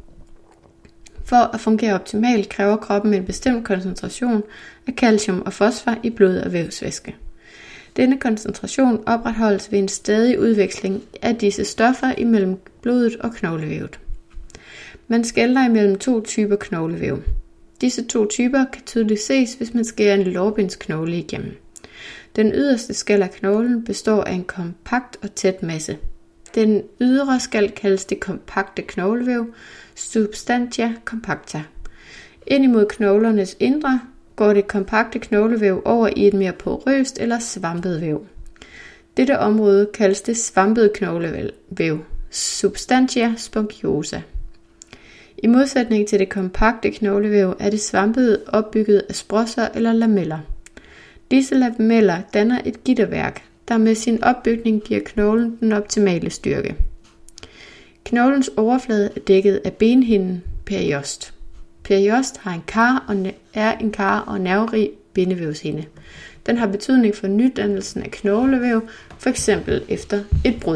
Speaker 1: For at fungere optimalt kræver kroppen en bestemt koncentration af calcium og fosfor i blod og vævsvæske. Denne koncentration opretholdes ved en stadig udveksling af disse stoffer imellem blodet og knoglevævet. Man skelner imellem to typer knoglevæv. Disse to typer kan tydeligt ses, hvis man skærer en lårbensknogle igennem. Den yderste skal af knoglen består af en kompakt og tæt masse. Den ydre skal kaldes det kompakte knoglevæv, substantia compacta. Ind imod knoglernes indre går det kompakte knoglevæv over i et mere porøst eller svampet væv. Dette område kaldes det svampede knoglevæv, substantia spongiosa. I modsætning til det kompakte knoglevæv er det svampede opbygget af sprosser eller lameller. Disse lameller danner et gitterværk, der med sin opbygning giver knoglen den optimale styrke. Knoglens overflade er dækket af benhinden periost. Periost har en kar og er en kar og nerverig bindevævshinde. Den har betydning for nydannelsen af knoglevæv, f.eks. efter et brud.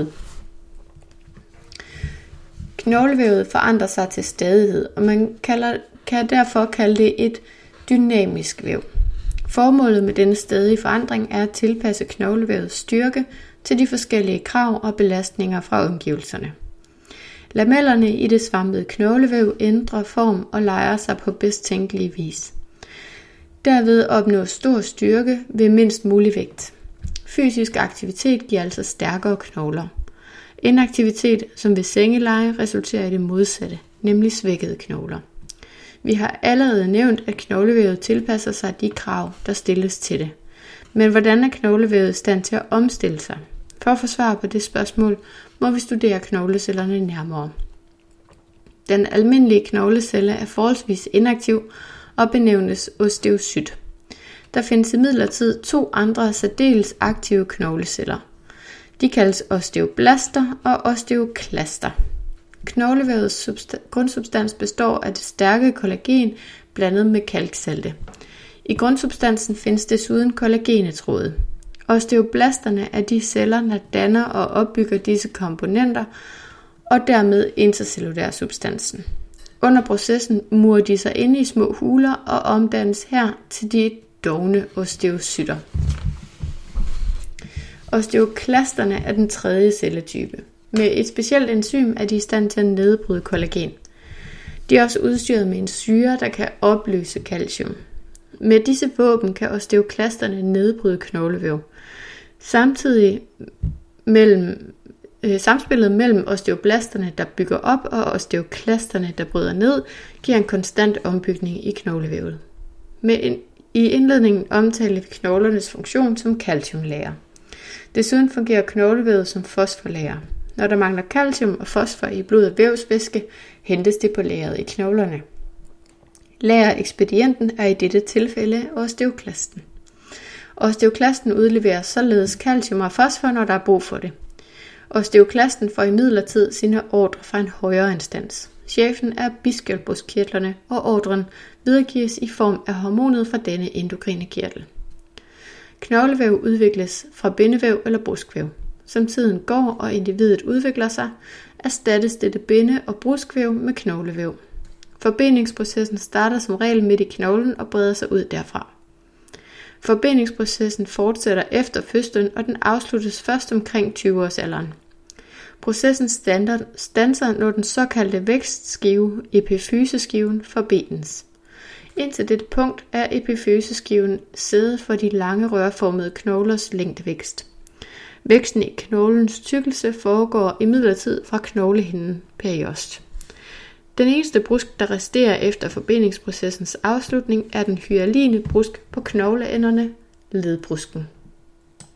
Speaker 1: Knoglevævet forandrer sig til stadighed, og man kalder, kan derfor kalde det et dynamisk væv. Formålet med denne stadige forandring er at tilpasse knoglevævets styrke til de forskellige krav og belastninger fra omgivelserne. Lamellerne i det svampede knoglevæv ændrer form og lejer sig på bedst tænkelig vis. Derved opnås stor styrke ved mindst mulig vægt. Fysisk aktivitet giver altså stærkere knogler. Inaktivitet, som ved sengeleje, resulterer i det modsatte, nemlig svækkede knogler. Vi har allerede nævnt, at knoglevævet tilpasser sig de krav, der stilles til det. Men hvordan er knoglevævet i stand til at omstille sig? For at få svar på det spørgsmål, må vi studere knoglecellerne nærmere. Den almindelige knoglecelle er forholdsvis inaktiv og benævnes osteocyt. Der findes imidlertid to andre særdeles aktive knogleceller. De kaldes osteoblaster og osteoklaster. Knoglevævets grundsubstans består af det stærke kollagen blandet med kalksalte. I grundsubstansen findes desuden kollagenetråde. Osteoblasterne er de celler, der danner og opbygger disse komponenter og dermed intercellulær substansen. Under processen murer de sig inde i små huler og omdannes her til de dovne osteocytter. Osteoklasterne er den tredje celletype. Med et specielt enzym er de i stand til at nedbryde kollagen. De er også udstyret med en syre, der kan opløse calcium. Med disse våben kan osteoklasterne nedbryde knoglevæv. Samtidig mellem, øh, samspillet mellem osteoblasterne, der bygger op, og osteoklasterne, der bryder ned, giver en konstant ombygning i knoglevævet. Med en, I indledningen omtaler vi knoglernes funktion som calciumlager. Desuden fungerer knoglevævet som fosforlager. Når der mangler calcium og fosfor i blod og vævsvæske, hentes det på lageret i knoglerne. Lagerekspedienten er i dette tilfælde osteoklasten. Osteoklasten udleverer således calcium og fosfor, når der er brug for det. Osteoklasten får imidlertid sine ordre fra en højere instans. Chefen er biskjelbruskkirtlerne, og ordren videregives i form af hormonet fra denne endokrine kirtel. Knoglevæv udvikles fra bindevæv eller bruskvæv. Som tiden går og individet udvikler sig, erstattes dette binde- og bruskvæv med knoglevæv. Forbindingsprocessen starter som regel midt i knoglen og breder sig ud derfra. Forbindingsprocessen fortsætter efter fødslen, og den afsluttes først omkring tyve-årsalderen. Processen standser, når den såkaldte vækstskive, epifyseskiven, forbenes. Indtil dette punkt er epifyseskiven sædet for de lange rørformede knoglers længdevækst. Væksten i knoglens tykkelse foregår imidlertid fra knoglehinden periost. Den eneste brusk, der resterer efter forbindingsprocessens afslutning, er den hyaline brusk på knogleenderne, ledbrusken.